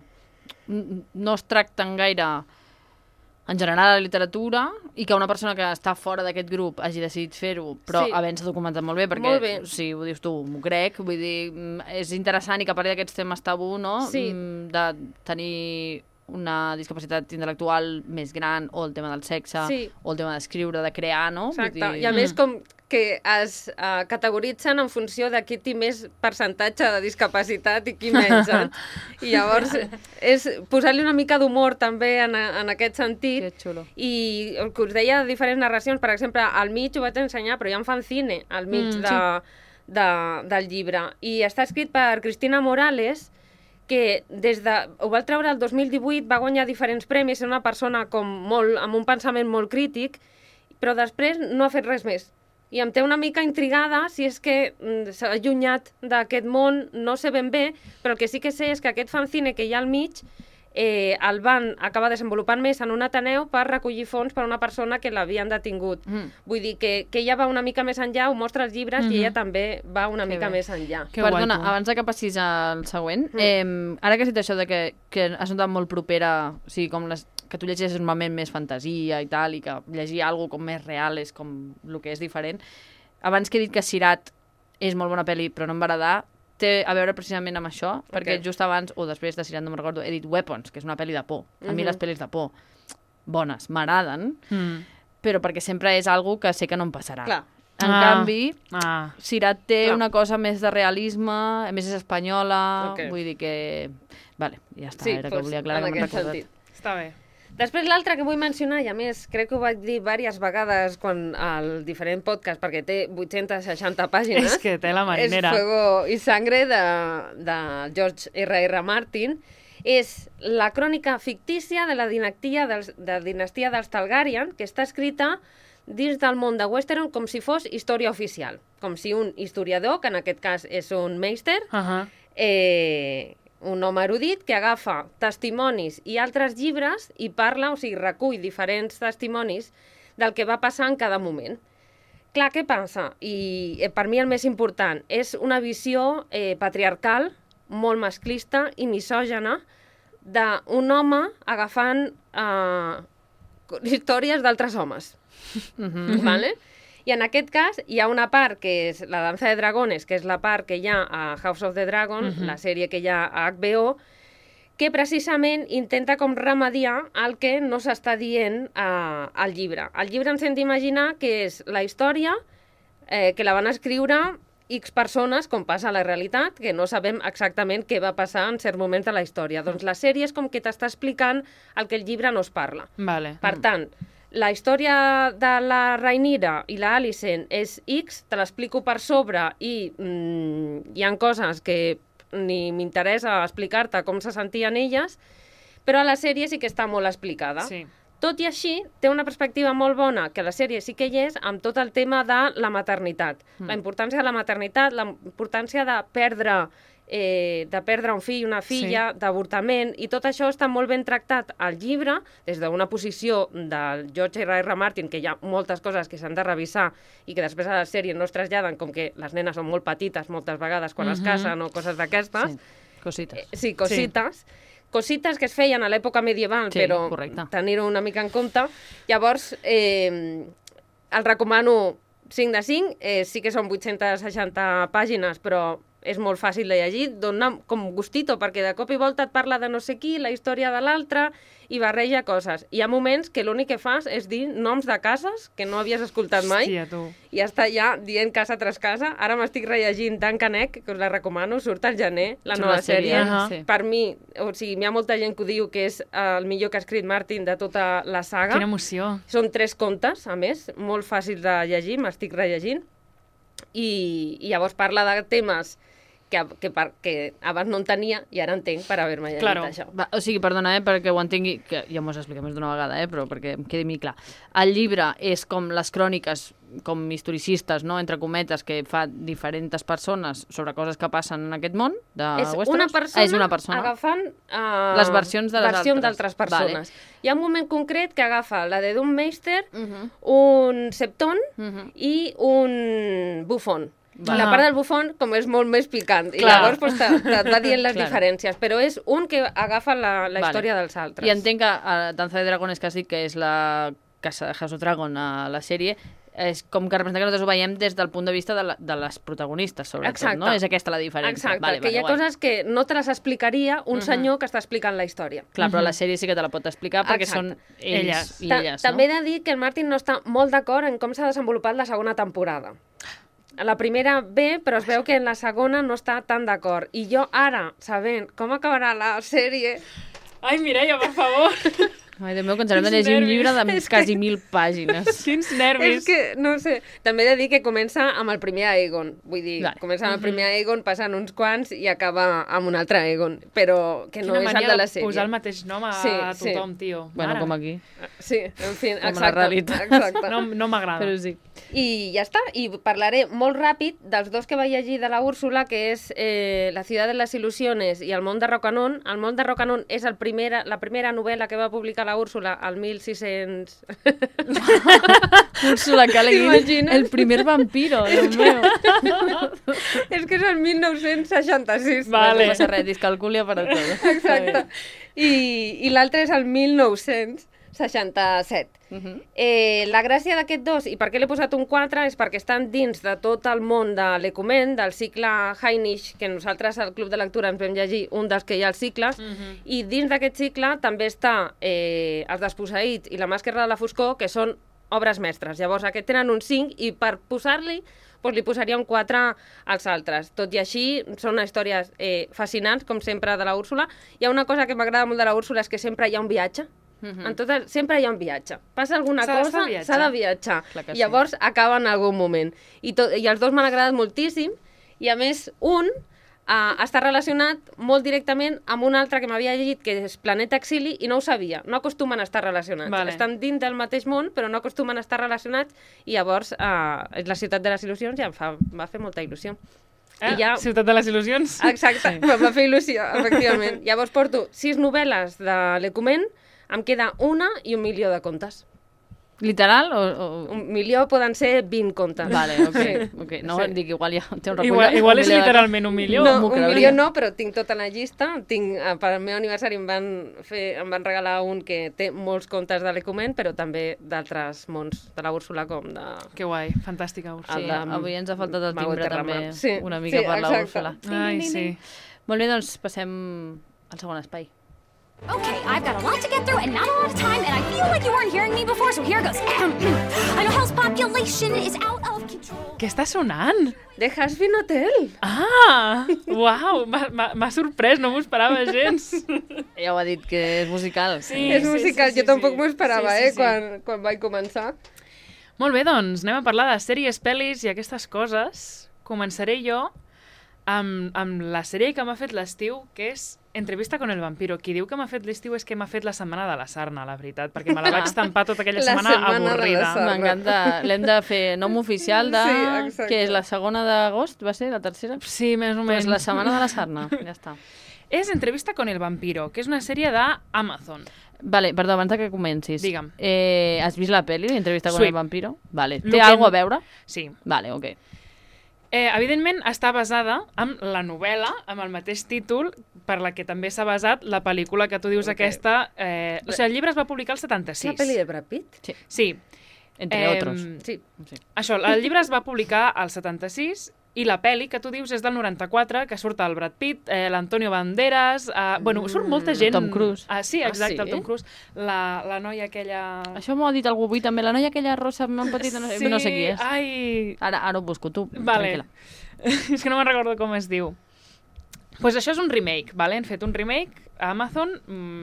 Speaker 2: es tracten gaire en general a la literatura, i que una persona que està fora d'aquest grup hagi decidit fer-ho, però havent-se documentat molt bé, perquè
Speaker 3: molt bé.
Speaker 2: si ho dius tu, m'ho crec, vull dir, és interessant i que parli d'aquests temes tabú, no?
Speaker 3: Sí.
Speaker 2: De tenir una discapacitat intel·lectual més gran, o el tema del sexe, o el tema d'escriure, de crear, no?
Speaker 3: Exacte,
Speaker 2: vull dir...
Speaker 3: i a més com que es categoritzen en funció de qui té més percentatge de discapacitat i qui menys. I llavors és posar-li una mica d'humor també en aquest sentit.
Speaker 2: Que xulo.
Speaker 3: I el que us deia de diferents narracions, per exemple, al mig ho vaig ensenyar, però hi ha un fanzine al mig del llibre. I està escrit per Cristina Morales, que ho va treure el 2018, va guanyar diferents premis, és una persona amb un pensament molt crític, però després no ha fet res més. I em té una mica intrigada si és que s'ha allunyat d'aquest món, no sé ben bé, però el que sí que sé és que aquest fanzine que hi ha al mig el van acabar desenvolupant més en un ateneu per recollir fons per a una persona que l'havien detingut. Vull dir que ella va una mica més enllà, ho mostra als llibres, i ella també va una mica més enllà.
Speaker 2: Perdona, abans de que passis al següent, ara que has dit això de que has notat molt propera, o sigui, com que tu llegeixes normalment més fantasia i tal, i que llegir alguna cosa com més real és com el que és diferent. Abans que he dit que Sirat és molt bona pel·li, però no em va agradar, té a veure precisament amb això, perquè just abans, o després de Sirat, no me'n recordo, he dit Weapons, que és una pel·li de por. A mi les pel·lis de por bones m'agraden, però perquè sempre és algo que sé que no em passarà.
Speaker 3: Clar.
Speaker 2: En canvi, Sirat té una cosa més de realisme, a més és espanyola, vull dir que... Vale, ja està, era que volia aclarar que m'he recordat.
Speaker 1: Està bé.
Speaker 3: Després l'altre que vull mencionar, i a més crec que ho vaig dir diverses vegades al diferent podcast, perquè té 860 pàgines.
Speaker 1: És que té la marinera.
Speaker 3: És Fuego y Sangre de George R.R. Martin. És la crònica fictícia de la dinastia dels Targaryen, que està escrita dins del món de Westeros com si fos història oficial. Com si un historiador, que en aquest cas és un meister, un home erudit que agafa testimonis i altres llibres i parla, o sigui, recull diferents testimonis del que va passar en cada moment. Clar, què passa? I per mi el més important és una visió patriarcal, molt masclista i misògena d'un home agafant històries d'altres homes. Vale? I en aquest cas hi ha una part que és la danza de dragones, que és la part que hi ha a House of the Dragon, la sèrie que hi ha a HBO, que precisament intenta com remediar el que no s'està dient al llibre. El llibre ens hem d'imaginar que és la història que la van escriure X persones, com passa a la realitat, que no sabem exactament què va passar en certs moments de la història. Doncs la sèrie és com que t'està explicant el que el llibre no es parla.
Speaker 1: Vale.
Speaker 3: Per tant, la història de la Rhaenyra i la Alicent és X, te l'explico per sobre i hi ha coses que ni m'interessa explicar-te com se sentien elles, però a la sèrie sí que està molt explicada.
Speaker 1: Sí.
Speaker 3: Tot i així, té una perspectiva molt bona, que a la sèrie sí que hi és, amb tot el tema de la maternitat. La importància de la maternitat, la importància de perdre un fill i una filla, d'avortament, i tot això està molt ben tractat al llibre, des d'una posició del George R.R. Martin, que hi ha moltes coses que s'han de revisar i que després a la sèrie no es traslladen, com que les nenes són molt petites moltes vegades quan es casen o coses d'aquestes.
Speaker 2: Sí, cosites.
Speaker 3: Sí, cosites. Cosites que es feien a l'època medieval, però tenir-ho una mica en compte. Llavors, el recomano 5 de 5, sí que són 860 pàgines, però és molt fàcil de llegir, dona com gustito, perquè de cop i volta et parla de no sé qui, la història de l'altre, i barreja coses. Hi ha moments que l'únic que fas és dir noms de cases que no havies escoltat mai, i està ja dient casa tras casa. Ara m'estic rellegint Duncan Egg, que us la recomano, surt al gener, la nova sèrie. Per mi, o sigui, hi ha molta gent que ho diu que és el millor que ha escrit Martin de tota la saga.
Speaker 1: Quina emoció.
Speaker 3: Són 3 contes, a més, molt fàcils de llegir, m'estic rellegint, i llavors parla de temes que abans no en tenia i ara entenc per haver-me llegit això.
Speaker 2: Va, o sigui, perdona, perquè ho entengui, que ja m'ho has explicat més d'una vegada, però perquè em quedi clar. El llibre és com les cròniques, com historicistes, no?, entre cometes, que fa diferents persones sobre coses que passen en aquest món de Westeros.
Speaker 3: És una persona agafant
Speaker 2: les versions
Speaker 3: d'altres persones. Vale. Hi ha un moment concret que agafa la de Don Meister, un Septon i un Buffon. La part del Buffon, com és molt més picant, i llavors pues, et va dient les diferències, però és un que agafa la història dels altres.
Speaker 2: I entenc que Danza de Dragones, que has dit que és la casa de House of Dragon a la sèrie, és com que representa que nosaltres ho veiem des del punt de vista de les protagonistes, sobretot, no? És aquesta la diferència.
Speaker 3: Exacte, que hi ha coses que no te les explicaria un senyor que està explicant la història.
Speaker 2: Clar, però la sèrie sí que te la pot explicar perquè són ells i elles, no?
Speaker 3: També he de dir que el Martin no està molt d'acord en com s'ha desenvolupat la segona temporada. La primera bé, però es veu que en la segona no està tan d'acord. I jo ara, sabent com acabarà la sèrie...
Speaker 1: Ai, Mireia, per favor!
Speaker 2: Ai, Déu meu, que ens haurem de llegir un llibre de quasi 1.000 pàgines.
Speaker 1: Quins nervis!
Speaker 3: És que, no sé, també he de dir que comença amb el primer Aegon. Vull dir, comença amb el primer Aegon, passen uns quants i acaba amb un altre Aegon. Però que no és el de la sèrie.
Speaker 1: Posar el mateix nom a tothom, tio.
Speaker 2: Bueno, com aquí.
Speaker 3: Sí, en fi,
Speaker 2: exacte. Com la realitat.
Speaker 3: Exacte.
Speaker 1: No m'agrada.
Speaker 2: Però sí.
Speaker 3: I ja està, i parlaré molt ràpid dels dos que vaig llegir de la Úrsula, que és La ciudad de las ilusiones i El món de Rocanon. El món de Rocanon és la primera novel·la que va publicar la Úrsula al 1600...
Speaker 2: Úrsula K. Le Guin, el primer vampiro, Déu meu.
Speaker 3: És que és el 1966.
Speaker 2: Vale. No passa res, discalculia per a tot.
Speaker 3: Exacte. I l'altre és el 1967. La gràcia d'aquests dos, i per què l'he posat un 4, és perquè estan dins de tot el món de l'Ecumen, del cicle Hainish, que nosaltres al Club de Lectura ens vam llegir un dels que hi ha als cicles, i dins d'aquest cicle també està Els desposseïts i La màscara de la foscor, que són obres mestres. Llavors, aquest tenen un 5, i per posar-li doncs li posaria un 4 als altres. Tot i així, són històries fascinants, com sempre, de la Úrsula. Hi ha una cosa que m'agrada molt de la Úrsula, és que sempre hi ha un viatge. En totes, sempre hi ha un viatge. Passa alguna cosa, s'ha de viatjar. Llavors acaba en algun moment. I els dos m'han agradat moltíssim, i a més un està relacionat molt directament amb un altre que m'havia llegit, que és Planeta Exili, i no ho sabia. No acostumen a estar relacionats. Estan dins del mateix món, però no acostumen a estar relacionats, i llavors La ciutat de les il·lusions ja em va fer molta il·lusió.
Speaker 1: Ciutat de les il·lusions?
Speaker 3: Exacte, em va fer il·lusió, efectivament. Llavors porto 6 novel·les de l'Ecumen, em queda 1 i 1 milió de contes.
Speaker 2: Literal?
Speaker 3: Un milió poden ser 20 contes.
Speaker 2: Vale, ok. No, dic, igual ja té un recull.
Speaker 1: Igual és literalment 1 milió.
Speaker 3: No, 1 milió no, però tinc tota la llista. Per al meu aniversari em van regalar un que té molts contes de l'Ecumen, però també d'altres mons de la Úrsula, com de...
Speaker 1: Que guai, fantàstica Úrsula.
Speaker 2: Sí, avui ens ha faltat el timbre també, una mica per la Úrsula.
Speaker 1: Ai, sí.
Speaker 2: Molt bé, doncs passem al segon espai.
Speaker 4: Okay, I've got a lot to get through and not a lot of time, and I feel like you weren't hearing me before, so here goes. I know hell's population is out of control.
Speaker 1: Què està sonant?
Speaker 3: The Hazbin Hotel.
Speaker 1: Ah! Uau! M'ha sorprès, no m'ho esperava gens.
Speaker 2: Ja ho ha dit, que és musical.
Speaker 3: Sí, és musical, jo tampoc m'ho esperava, quan vaig començar.
Speaker 1: Molt bé, doncs, anem a parlar de sèries, pel·lis i aquestes coses. Començaré jo amb la sèrie que m'ha fet l'estiu, que és Entrevista con el vampiro. Qui diu que m'ha fet l'estiu és que m'ha fet la setmana de la sarna, la veritat, perquè me la vaig tampar tota aquella setmana avorrida.
Speaker 2: M'encanta. L'hem de fer nom oficial de... Sí, que és la segona d'agost, va ser? La tercera?
Speaker 1: Sí, més o menys.
Speaker 2: Pues la setmana de la sarna, ja està.
Speaker 1: És Entrevista con el vampiro, que és una sèrie d'Amazon.
Speaker 2: Vale, perdó, abans que comencis.
Speaker 1: Digue'm.
Speaker 2: Has vist la pel·li d'Entrevista con el vampiro? Vale. Té alguna a veure?
Speaker 1: Sí.
Speaker 2: Vale, ok.
Speaker 1: Evidentment està basada en la novel·la, amb el mateix títol, per la que també s'ha basat la pel·lícula que tu dius aquesta. O sigui, el llibre es va publicar al 76.
Speaker 3: La pel·li de Brad Pitt?
Speaker 1: Sí.
Speaker 2: Entre otros.
Speaker 3: Sí.
Speaker 1: Això, el llibre es va publicar al 76 i la pel·li que tu dius és del 94, que surt el Brad Pitt, l'Antonio Banderas... Bueno, surt molta gent...
Speaker 2: Tom Cruise.
Speaker 1: Sí, exacte, el Tom Cruise. La noia aquella...
Speaker 2: Això m'ho ha dit algú avui també, la noia aquella rosa ben petita, no sé qui és.
Speaker 1: Ai...
Speaker 2: Ara ho busco, tu,
Speaker 1: vale.
Speaker 2: tranquil·la.
Speaker 1: És que no me'n recordo com es diu. Pues això és un remake, vale? Han fet un remake a Amazon.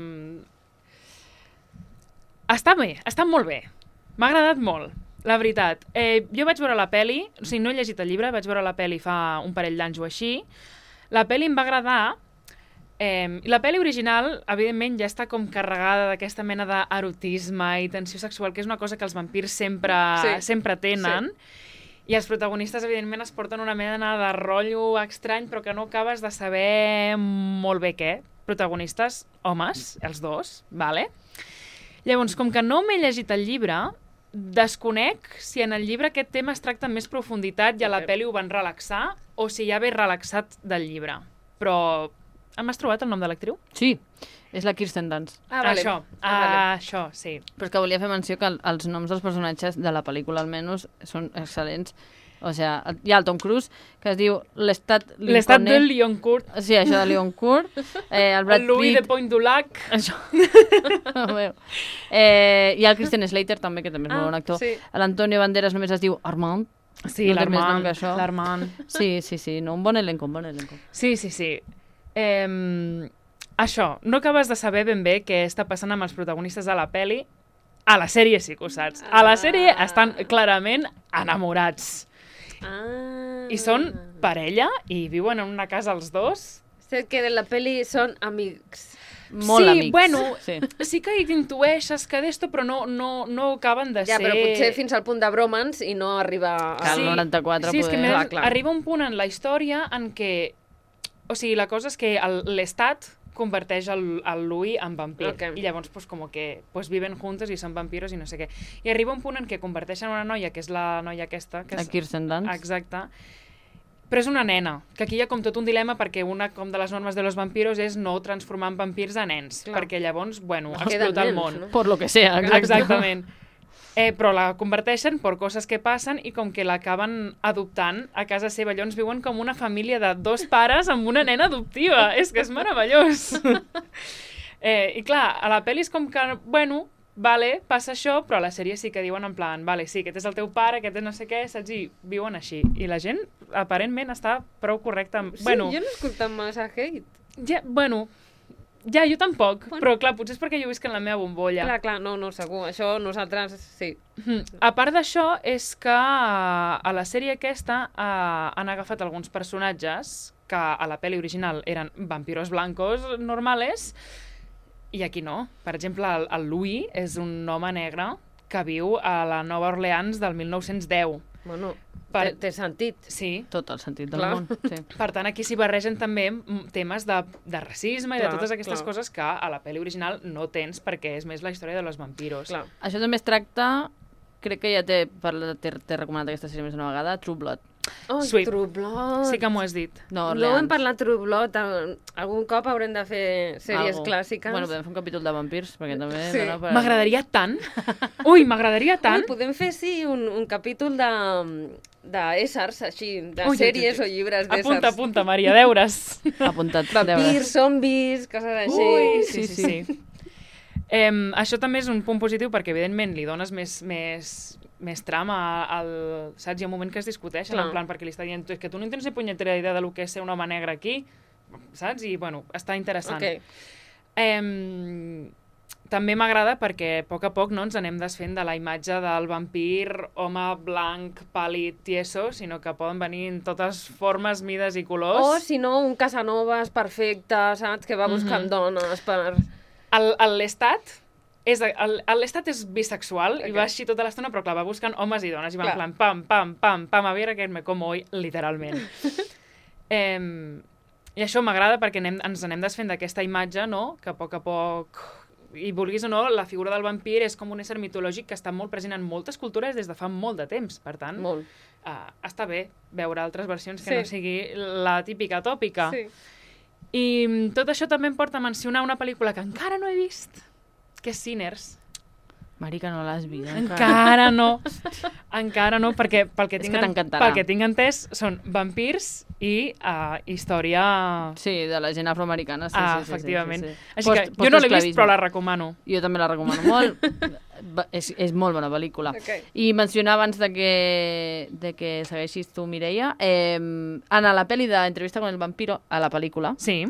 Speaker 1: Està bé, està molt bé. M'ha agradat molt, la veritat. Jo vaig veure la peli, o sigui, no he llegit el llibre, vaig veure la peli fa un parell d'anys o així. La pel·li em va agradar. La pel·li original, evidentment, ja està com carregada d'aquesta mena d'erotisme i tensió sexual, que és una cosa que els vampirs sempre tenen. I els protagonistes, evidentment, es porten una mena de rotllo estrany, però que no acabes de saber molt bé què. Protagonistes, homes, els dos, vale? Llavors, com que no m'he llegit el llibre, desconec si en el llibre aquest tema es tracta amb més profunditat i a la pel·li ho van relaxar o si ja ve relaxat del llibre. Però m'has trobat el nom de l'actriu?
Speaker 2: Sí, és la Kirsten Dunst.
Speaker 3: Vale.
Speaker 1: Això, sí.
Speaker 2: Però és que volia fer menció que els noms dels personatges de la pel·lícula, almenys, són excel·lents. O sigui, hi ha el Tom Cruise, que es diu Lestat
Speaker 1: de Lioncourt.
Speaker 2: Sí, això de Lioncourt. El Brad
Speaker 1: El Louis
Speaker 2: Pitt.
Speaker 1: de Point du Lac.
Speaker 2: Això. Hi ha el Christian Slater, també, que també és molt bon actor.
Speaker 3: Sí.
Speaker 2: L'Antonio Banderas només es diu Armand.
Speaker 1: Sí,
Speaker 2: No té més nom que això.
Speaker 1: l'Armand.
Speaker 2: Sí, no, un bon elenco,
Speaker 1: Sí. Això, no acabes de saber ben bé què està passant amb els protagonistes de la peli. A la sèrie sí que ho saps. A la sèrie estan clarament enamorats. I són parella i viuen en una casa els dos.
Speaker 3: Sé que de la peli són amics.
Speaker 2: Molt amics.
Speaker 1: Bueno,
Speaker 2: sí
Speaker 1: que intueixes que d'esto, però no acaben de
Speaker 3: Ja,
Speaker 1: ser...
Speaker 3: però potser fins al punt de bromance i no arriba a...
Speaker 2: Que el 94
Speaker 1: sí, és que
Speaker 2: poder...
Speaker 1: més,
Speaker 3: clar.
Speaker 1: arriba un punt en la història en què... O sigui, la cosa és que l'Estat converteix el Louis en vampir.
Speaker 3: Okay.
Speaker 1: I llavors, pues, com que viven juntos i són vampiros i no sé què. I arriba un punt en què converteixen una noia, que és la noia aquesta... Que
Speaker 2: La Kirsten Dunst.
Speaker 1: Exacte. Però és una nena, que aquí hi ha com tot un dilema perquè una com de les normes de los vampiros és no transformar en vampirs a nens,
Speaker 3: Clar.
Speaker 1: perquè llavors, bueno,
Speaker 3: Queden
Speaker 1: explota el
Speaker 3: nens,
Speaker 1: món.
Speaker 3: no?
Speaker 2: Por lo que sea.
Speaker 1: Exactament. Però la converteixen per coses que passen i com que l'acaben adoptant a casa seva. Llavors viuen com una família de 2 pares amb una nena adoptiva. És que és meravellós. I clar, a la pel·li és com que, bueno, vale, passa això, però a la sèrie sí que diuen en plan, vale, sí, aquest és el teu pare, aquest és no sé què, saps? I viuen així. I la gent, aparentment, està prou correcta.
Speaker 3: Sí,
Speaker 1: Bueno,
Speaker 3: jo no he escoltat massa hate.
Speaker 1: ja, bueno, ja, jo tampoc, però clar, potser és perquè jo visc en la meva bombolla.
Speaker 3: Clar, no, segur. Això nosaltres, sí.
Speaker 1: A part d'això, és que a la sèrie aquesta han agafat alguns personatges que a la pel·li original eren vampiros blancos normales i aquí no. Per exemple, el Louis és un home negre que viu a la Nova Orleans del 1910.
Speaker 3: Bueno,
Speaker 1: Per-
Speaker 3: té sentit.
Speaker 1: Sí.
Speaker 2: Tot el sentit del
Speaker 3: Clar.
Speaker 2: món. Sí.
Speaker 1: Per tant, aquí s'hi barregen també temes de racisme i de
Speaker 3: Clar,
Speaker 1: totes aquestes
Speaker 3: clar.
Speaker 1: coses que a la pel·li original no tens perquè és més la història de los vampiros.
Speaker 3: Clar.
Speaker 2: Això també es tracta, crec que ja t'he recomanat aquesta sèrie més d'una vegada, True Blood.
Speaker 3: Oh,
Speaker 1: Sweet.
Speaker 3: True Blood.
Speaker 1: Sí que m'ho has dit.
Speaker 2: No,
Speaker 3: No
Speaker 2: Orleans.
Speaker 3: hem parlat True Blood. Algun cop haurem de fer sèries
Speaker 2: Algo.
Speaker 3: clàssiques.
Speaker 2: Bueno, podem fer un capítol de vampirs, perquè també...
Speaker 3: Sí.
Speaker 2: dona per-
Speaker 1: M'agradaria tant. Ui, m'agradaria tant.
Speaker 3: Ui, podem fer, sí, un capítol d'éssers, així, de
Speaker 1: Ui,
Speaker 3: sèries o llibres d'éssers.
Speaker 1: Apunta, Maria, deures.
Speaker 2: Apuntat.
Speaker 3: Vampirs, zombis, coses així.
Speaker 1: Ui, sí. Això també és un punt positiu perquè, evidentment, li dones més trama al... Saps? Hi ha un moment que es discuteixen,
Speaker 3: Clar.
Speaker 1: en plan, perquè li està dient és que tu no tens ni punyetera idea de lo que és ser un home negre aquí, saps? I, bueno, està interessant.
Speaker 3: Ok.
Speaker 1: També m'agrada perquè a poc no ens anem desfent de la imatge del vampir, home blanc, pàl·lid, tieso, sinó que poden venir en totes formes, mides i colors.
Speaker 3: O, si no, un Casanovas perfecte, saps? Que va buscant dones per...
Speaker 1: L'Estat és bisexual i va així tota l'estona, però clar, va buscant homes i dones i va en
Speaker 3: Clar.
Speaker 1: plan pam, a veure que me como hoy, literalment. I això m'agrada perquè ens anem desfent d'aquesta imatge, no?, que a poc, i vulguis o no, la figura del vampir és com un ésser mitològic que està molt present en moltes cultures des de fa molt de temps, per tant,
Speaker 3: Molt.
Speaker 1: està bé veure altres versions que
Speaker 3: Sí.
Speaker 1: no sigui la típica tòpica.
Speaker 3: Sí.
Speaker 1: I tot això també em porta a mencionar una pel·lícula que encara no he vist, que és Sinners.
Speaker 2: Marica, no l'has vist.
Speaker 1: Encara no, perquè pel que
Speaker 2: És
Speaker 1: tinc,
Speaker 2: que t'encantarà.
Speaker 1: pel que tinc entès són vampirs i història...
Speaker 2: Sí, de la gent afroamericana. Sí,
Speaker 1: efectivament.
Speaker 2: Sí.
Speaker 1: Així que jo no l'he vist, però la recomano.
Speaker 2: Jo també la recomano molt. És molt bona pel·lícula.
Speaker 3: Ok.
Speaker 2: I mencionar abans de que segueixis tu, Mireia, en la pel·li d'Entrevista con el vampiro, a la pel·lícula,
Speaker 1: Sí.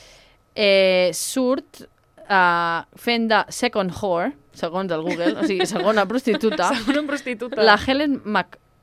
Speaker 2: surt fent de second whore, segons el Google, o sigui, segona prostituta,
Speaker 1: Segona prostituta.
Speaker 2: la Helen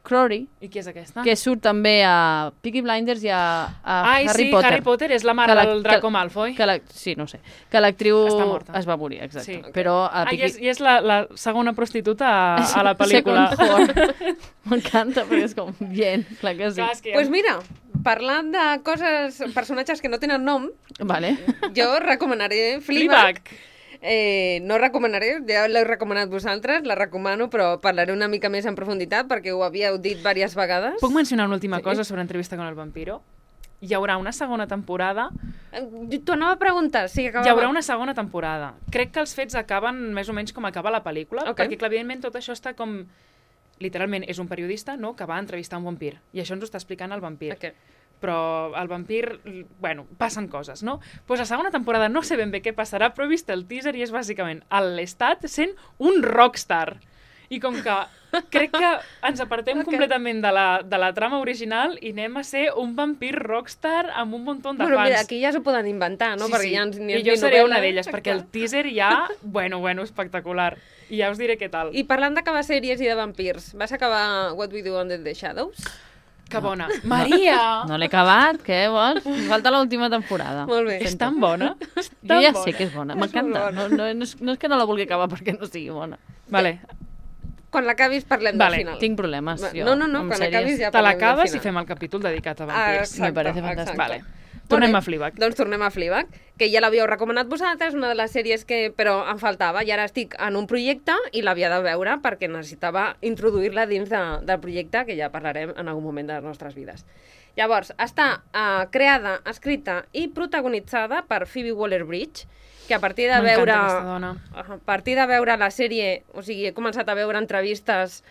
Speaker 2: Crowley,
Speaker 1: I qui és aquesta?
Speaker 2: que surt també a Peaky Blinders i a Harry Potter.
Speaker 1: Harry Potter és la mare del Draco Malfoy.
Speaker 2: Sí, no sé. Que l'actriu
Speaker 1: Està morta.
Speaker 2: es va morir, exacte.
Speaker 1: Sí.
Speaker 2: Però a
Speaker 1: I és la segona prostituta a la pel·lícula.
Speaker 2: M'encanta, perquè és com bien, clar que sí.
Speaker 1: Clar, és que
Speaker 3: Pues mira, parlant de personatges que no tenen nom,
Speaker 2: Vale.
Speaker 3: jo recomanaré Fleabag.
Speaker 1: Fleabag.
Speaker 3: No recomanaré, ja l'heu recomanat vosaltres, la recomano, però parlaré una mica més en profunditat perquè ho havíeu dit diverses vegades.
Speaker 1: Puc mencionar una última cosa sobre Entrevista con el vampiro? Hi haurà una segona temporada.
Speaker 3: T'ho anava a preguntar, sí, acabava.
Speaker 1: Hi haurà una segona temporada. Crec que els fets acaben més o menys com acaba la pel·lícula, perquè, clar, evidentment, tot això està com... Literalment, és un periodista, no?, que va entrevistar un vampir. I això ens ho està explicant el vampir. Però el vampir, bueno, passen coses, no? Doncs la segona temporada no sé ben bé què passarà, però he vist el teaser i és bàsicament l'Estat sent un rockstar. I com que crec que ens apartem completament de la trama original i anem a ser un vampir rockstar amb un munt de fans.
Speaker 3: Mira, aquí ja s'ho poden inventar, no?
Speaker 1: Sí,
Speaker 3: perquè
Speaker 1: sí.
Speaker 3: ja ni
Speaker 1: I jo seré una d'elles, perquè el teaser ja, bueno, espectacular. I ja us diré què tal.
Speaker 3: I parlant d'acabar sèries i de vampirs, vas acabar What We Do Under the Shadows?
Speaker 1: Que bona. Maria!
Speaker 2: No l'he acabat, què vols? Em falta l'última temporada.
Speaker 3: Molt bé.
Speaker 1: És tan bona.
Speaker 2: Jo ja sé que és bona, m'encanta. No és que no la vulgui acabar perquè no sigui bona.
Speaker 1: Vale.
Speaker 3: Quan l'acabis parlem del final.
Speaker 2: Tinc problemes, jo.
Speaker 3: No, quan l'acabis ja
Speaker 1: te
Speaker 3: parlem del
Speaker 1: l'acabes
Speaker 3: final.
Speaker 1: i fem el capítol dedicat a vampirs.
Speaker 2: Me parece fantàstic.
Speaker 1: Vale. Tornem a Fleabag.
Speaker 3: Doncs tornem a Fleabag, que ja l'havíeu recomanat vosaltres, una de les sèries que però em faltava, i ara estic en un projecte i l'havia de veure perquè necessitava introduir-la dins del projecte, que ja parlarem en algun moment de les nostres vides. Llavors, està creada, escrita i protagonitzada per Phoebe Waller-Bridge, que a partir de veure...
Speaker 1: M'encanta aquesta dona.
Speaker 3: A partir de veure la sèrie, o sigui, he començat a veure entrevistes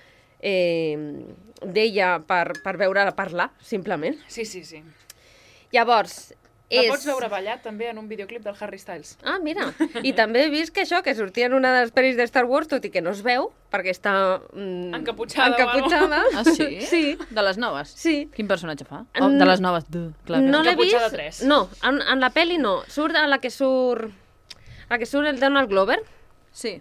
Speaker 3: d'ella per veure-la parlar, simplement.
Speaker 1: Sí, sí, sí.
Speaker 3: Llavors,
Speaker 1: La pots veure ballar també en un videoclip del Harry Styles.
Speaker 3: Ah, mira. I també he vist que això, que sortia en una de les pel·lis de Star Wars, tot i que no es veu, perquè està...
Speaker 1: Encaputxada.
Speaker 2: Ah, sí?
Speaker 3: Sí.
Speaker 2: De les noves?
Speaker 3: Sí.
Speaker 2: Quin personatge fa? Oh, de les noves. Clar,
Speaker 3: No l'he
Speaker 1: Encaputxada
Speaker 3: vist.
Speaker 1: 3.
Speaker 3: No, en la pel·li no. Surt a la que surt... La que surt el Donald Glover.
Speaker 2: Sí.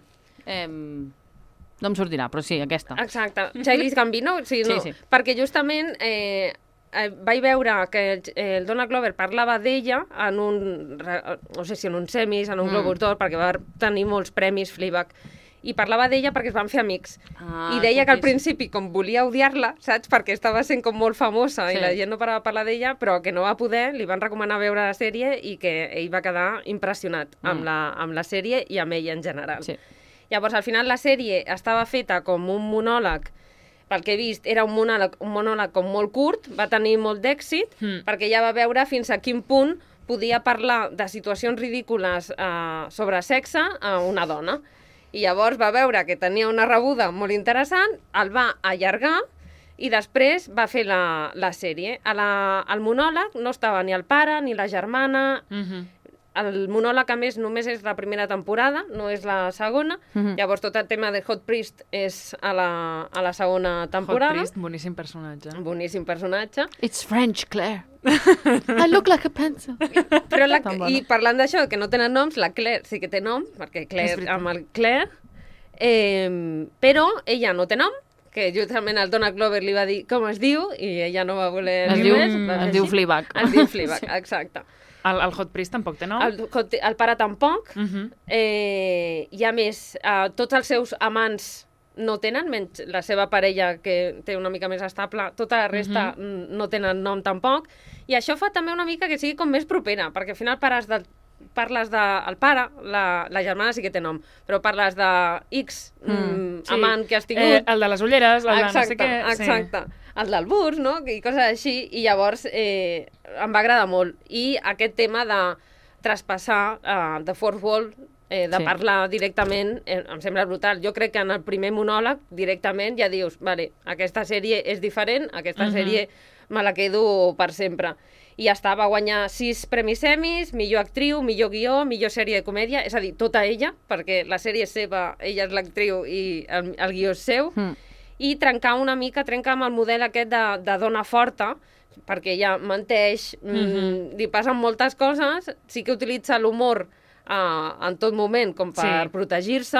Speaker 2: No em sortirà, però sí, aquesta.
Speaker 3: Exacte. Childish Gambino. Sí, no.
Speaker 2: Sí.
Speaker 3: Perquè justament... vaig veure que el Donald Glover parlava d'ella en un, no sé si en un semis, en un Globus d'Or, perquè va tenir molts premis Fleabag, i parlava d'ella perquè es van fer amics. I deia que al principi, com volia odiar-la, saps? Perquè estava sent com molt famosa i la gent no parava de parlar d'ella, però que no va poder, li van recomanar veure la sèrie i que ell va quedar impressionat amb la sèrie i amb ella en general.
Speaker 2: Sí.
Speaker 3: Llavors, al final la sèrie estava feta com un monòleg. Pel que he vist, era un monòleg com molt curt, va tenir molt d'èxit, perquè ja va veure fins a quin punt podia parlar de situacions ridícules sobre sexe a una dona. I llavors va veure que tenia una rebuda molt interessant, el va allargar i després va fer la sèrie. Al monòleg no estava ni el pare ni la germana. El monòleg, a més, només és la primera temporada, no és la segona. Llavors, tot el tema de Hot Priest és a la segona temporada.
Speaker 1: Hot Priest, boníssim personatge.
Speaker 3: Boníssim personatge.
Speaker 2: It's French, Claire. I look like a pencil.
Speaker 3: Però i parlant d'això, que no tenen noms, la Claire sí que té nom, perquè Claire amb el Claire, però ella no té nom, que justament el Donald Glover li va dir com es diu, i ella no va voler dir res.
Speaker 2: Es diu Fleabag.
Speaker 3: Es diu Fleabag, exacte.
Speaker 1: El Hot Priest tampoc té nom?
Speaker 3: El pare tampoc. I a més, tots els seus amants no tenen, menys la seva parella, que té una mica més estable, tota la resta no tenen nom tampoc. I això fa també una mica que sigui com més propera, perquè al final parles del pare, la germana sí que té nom, però parles de X amant que has tingut.
Speaker 1: El de les ulleres, el de no sé què.
Speaker 3: Exacte. El del bus, no? I coses així, i llavors em va agradar molt. I aquest tema de traspassar The Fourth Wall, de parlar directament, em sembla brutal. Jo crec que en el primer monòleg directament ja dius, vale, aquesta sèrie és diferent, aquesta sèrie me la quedo per sempre. I ja està, va guanyar 6 premis Emmys, millor actriu, millor guió, millor sèrie de comèdia, és a dir, tota ella, perquè la sèrie és seva, ella és l'actriu i el guió és seu, i trencar amb el model aquest de dona forta, perquè ella menteix, li passen moltes coses, sí que utilitza l'humor en tot moment com per protegir-se,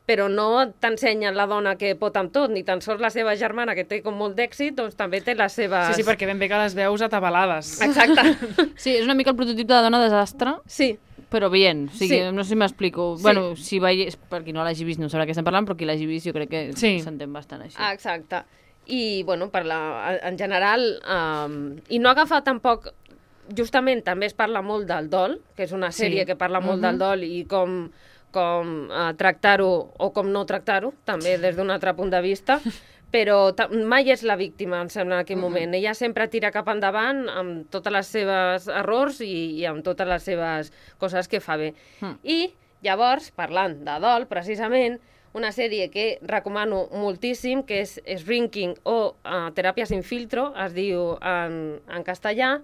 Speaker 3: però no t'ensenyen la dona que pot amb tot, ni tan sols la seva germana, que té com molt d'èxit, doncs també té les seves...
Speaker 1: Sí, perquè ben bé que les veus atabalades.
Speaker 3: Exacte.
Speaker 2: Sí, és una mica el prototip de la dona desastre,
Speaker 3: Sí.
Speaker 2: però bien. O sigui,
Speaker 3: Sí.
Speaker 2: no sé si m'explico.
Speaker 3: Sí.
Speaker 2: Bueno, si veiés, per qui no l'hagi vist no sabrà què estem parlant, però qui l'hagi vist jo crec que s'entén bastant així.
Speaker 3: Exacte. I, bueno, en general, i no agafa tampoc... Justament també es parla molt del dol, que és una sèrie que parla molt del dol i com tractar-ho o com no tractar-ho, també des d'un altre punt de vista, però mai és la víctima, em sembla, en aquell moment. Ella sempre tira cap endavant amb totes les seves errors i amb totes les seves coses que fa bé. I llavors, parlant de dol, precisament, una sèrie que recomano moltíssim, que és Shrinking o Teràpia sin filtro, es diu en castellà.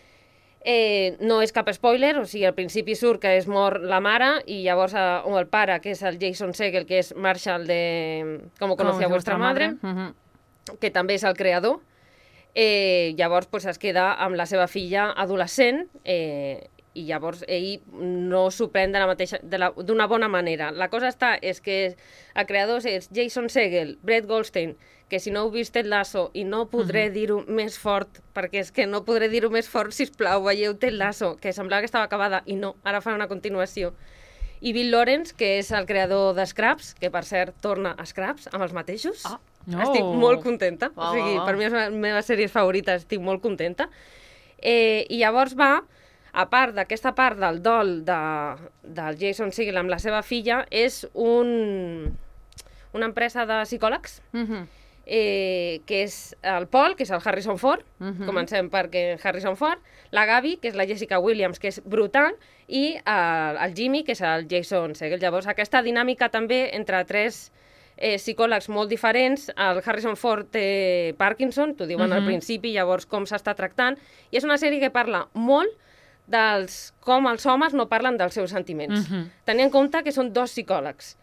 Speaker 3: No és cap spoiler, o sigui, al principi surt que es mor la mare i llavors el pare, que és el Jason Segel, que és Marshall de Cómo conocí a vuestra madre, que també és el creador, llavors pues, es queda amb la seva filla adolescent i llavors ell no s'ho pren d'una bona manera. La cosa és que el creador és Jason Segel, Brett Goldstein, que si no heu vist Ted Lasso, i no podré dir-ho més fort, perquè és que no podré dir-ho més fort, sisplau, veieu Ted Lasso, que semblava que estava acabada, i no, ara fan una continuació. I Bill Lawrence, que és el creador de Scraps, que per cert torna a Scraps amb els mateixos. Estic molt contenta, o sigui, per mi és una de les meves sèries favorites, estic molt contenta. I llavors va, a part d'aquesta part del dol del Jason Segel amb la seva filla, és una empresa de psicòlegs, que és el Paul, que és el Harrison Ford, comencem perquè Harrison Ford, la Gabi, que és la Jessica Williams, que és brutal, i el Jimmy, que és el Jason Segel. Llavors, aquesta dinàmica també entre tres psicòlegs molt diferents. El Harrison Ford té Parkinson, t'ho diuen al principi, llavors com s'està tractant, i és una sèrie que parla molt com els homes no parlen dels seus sentiments. Tenint en compte que són dos psicòlegs.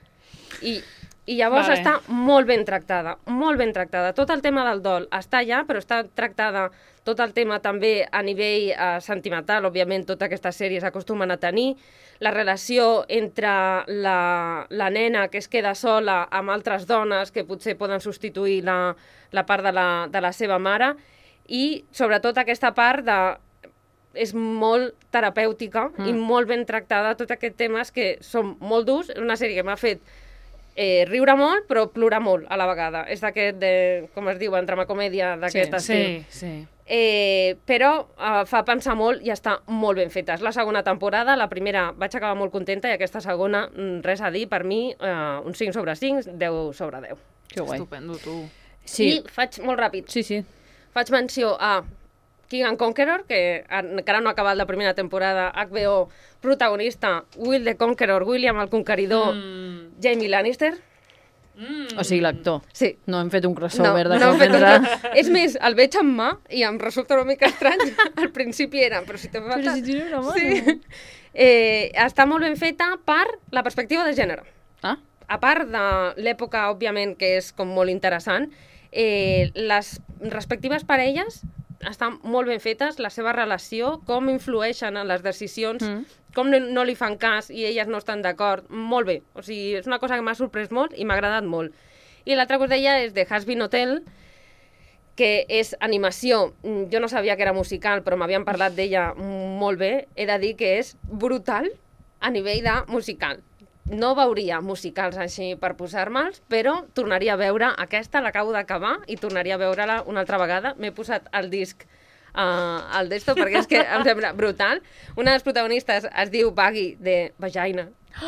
Speaker 3: I llavors està molt ben tractada, molt ben tractada. Tot el tema del dol està allà, però està tractada tot el tema també a nivell sentimental, òbviament totes aquestes sèries acostumen a tenir, la relació entre la nena que es queda sola amb altres dones que potser poden substituir la part de la seva mare, i sobretot aquesta part és molt terapèutica i molt ben tractada, tots aquests temes que són molt durs. És una sèrie que m'ha fet riure molt, però plorar molt a la vegada. És d'aquest, com es diu, dramacomèdia d'aquest estil.
Speaker 1: Sí.
Speaker 3: Però fa pensar molt i està molt ben feta. És la segona temporada, la primera vaig acabar molt contenta i aquesta segona, res a dir, per mi, un 5 sobre 5, 10 sobre 10.
Speaker 2: Que guai.
Speaker 1: Estupendo, tu.
Speaker 2: Sí.
Speaker 3: I faig molt ràpid.
Speaker 2: Sí.
Speaker 3: Faig menció a King and Conqueror, que encara no ha acabat la primera temporada, HBO, protagonista, Will the Conqueror, William el Conqueridor, Jamie Lannister.
Speaker 2: O sigui, l'actor.
Speaker 3: Sí.
Speaker 2: No hem fet un crossover de
Speaker 3: no,
Speaker 2: confondre.
Speaker 3: És més, el veig en mà i em resulta una mica estrany. Al principi era, però si te fa...
Speaker 2: Però si tira una mà.
Speaker 3: Sí. Està molt ben feta per la perspectiva de gènere. A part de l'època, òbviament, que és com molt interessant, les respectives parelles estan molt ben fetes, la seva relació, com influeixen en les decisions, com no li fan cas i elles no estan d'acord, molt bé. O sigui, és una cosa que m'ha sorprès molt i m'ha agradat molt. I l'altra que us deia és The Hazbin Hotel, que és animació. Jo no sabia que era musical, però m'havien parlat d'ella molt bé. He de dir que és brutal a nivell de musical. No veuria musicals així per posar-me'ls, però tornaria a veure aquesta, l'acabo d'acabar, i tornaria a veure-la una altra vegada. M'he posat el disc al d'esto perquè és que em sembla brutal. Una de les protagonistes es diu Baggy de Vagina.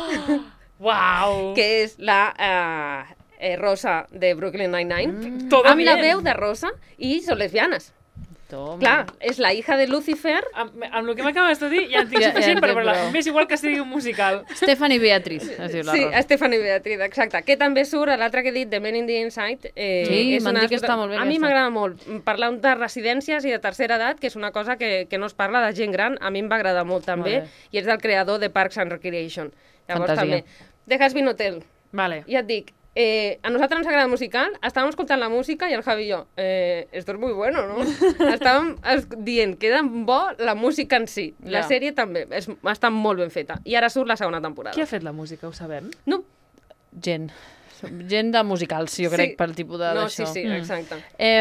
Speaker 1: Uau!
Speaker 3: Que és la Rosa de Brooklyn Nine-Nine.
Speaker 1: Todo
Speaker 3: Amb la
Speaker 1: bien.
Speaker 3: veu de Rosa, i són lesbianes.
Speaker 2: Toma.
Speaker 3: Clar, és la hija de Lucifer.
Speaker 1: Amb el que m'acabes de dir ja en tinc
Speaker 2: Ja
Speaker 1: suficient per
Speaker 2: entenc,
Speaker 1: veure-la.
Speaker 2: però-
Speaker 1: M'és igual que sigui un musical.
Speaker 2: Stephanie Beatriz, es diu la
Speaker 3: Sí,
Speaker 2: Rosa.
Speaker 3: Stephanie Beatriz, exacte. Que també surt a l'altre que he dit, The Men in the Inside.
Speaker 2: Sí,
Speaker 3: és
Speaker 2: m'han
Speaker 3: una
Speaker 2: dit que està molt bé
Speaker 3: A mi
Speaker 2: aquesta.
Speaker 3: m'agrada molt. Parlar de residències i de tercera edat, que és una cosa que no es parla de gent gran, a mi em va agradar molt també,
Speaker 2: Molt bé.
Speaker 3: i és del creador de Parks and Recreation. Llavors
Speaker 2: Fantasia.
Speaker 3: també. The Hazbin Hotel.
Speaker 1: Vale.
Speaker 3: Ja et dic, a nosaltres ens agrada el musical, estàvem escoltant la música i el Javi i jo, esto es muy bueno, no? Estàvem dient que era bo la música en si. La
Speaker 2: Ja.
Speaker 3: sèrie també està molt ben feta. I ara surt la segona temporada.
Speaker 1: Qui ha fet la música, ho sabem?
Speaker 3: No,
Speaker 2: gent de musicals, jo crec, pel tipus d'això.
Speaker 3: No, sí, exacte.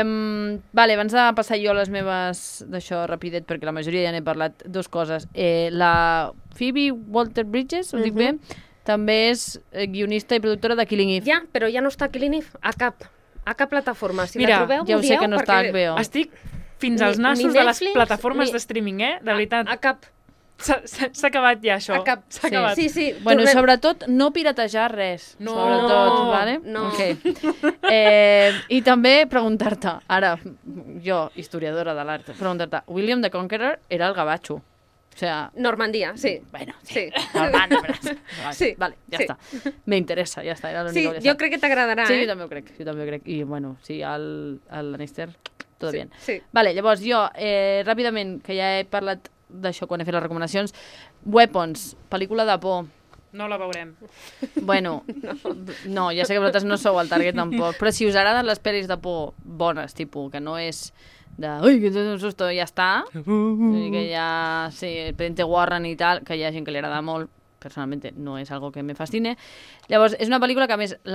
Speaker 2: Vale, abans de passar jo a les meves d'això rapidet, perquè la majoria ja n'he parlat, dues coses. La Phoebe Waller-Bridges, ho dic bé, també és guionista i productora de Killing Eve.
Speaker 3: Ja, però ja no està Killing Eve a cap plataforma. Si
Speaker 1: Mira,
Speaker 3: la trobeu,
Speaker 2: ja ho sé
Speaker 3: dieu,
Speaker 2: que no està a
Speaker 3: perquè
Speaker 2: HBO.
Speaker 1: Estic fins als
Speaker 3: Ni
Speaker 1: nassos de les
Speaker 3: Netflix,
Speaker 1: plataformes
Speaker 3: ni-
Speaker 1: de streaming, de veritat.
Speaker 3: A cap.
Speaker 1: S'ha acabat ja, això.
Speaker 3: A cap.
Speaker 1: S'ha acabat.
Speaker 3: Sí.
Speaker 2: Bueno, sobretot no piratejar res.
Speaker 1: No,
Speaker 2: sobretot, vale?
Speaker 3: no.
Speaker 2: Ok. I també preguntar-te, ara, jo, historiadora de l'art, preguntar-te, William the Conqueror era el gavatxo. O sea,
Speaker 3: Normandia, sí.
Speaker 2: bueno,
Speaker 3: Sí.
Speaker 2: Normal,
Speaker 3: Sí,
Speaker 2: Vale, ja
Speaker 3: sí.
Speaker 2: està. Me interessa, ja està. Era l'únic
Speaker 3: Sí,
Speaker 2: que volia
Speaker 3: jo
Speaker 2: saber.
Speaker 3: crec que t'agradarà,
Speaker 2: Sí, jo també ho crec. I, bueno, sí, el Lannister, tot
Speaker 3: Sí,
Speaker 2: bien.
Speaker 3: sí.
Speaker 2: Vale, llavors jo, ràpidament, que ja he parlat d'això quan he fet les recomanacions, Weapons, pel·lícula de por.
Speaker 1: No la veurem.
Speaker 2: Bueno, no, ja sé que vosaltres no sou el target tampoc, però si us agraden les pel·lis de por bones, tipus, que no és de ui, que tot un susto, ja està, i que ja, sí, el Pente Warren i tal, que hi ha gent que li agrada molt, personalment no és algo que me fascine. Llavors, és una pel·lícula que, a més,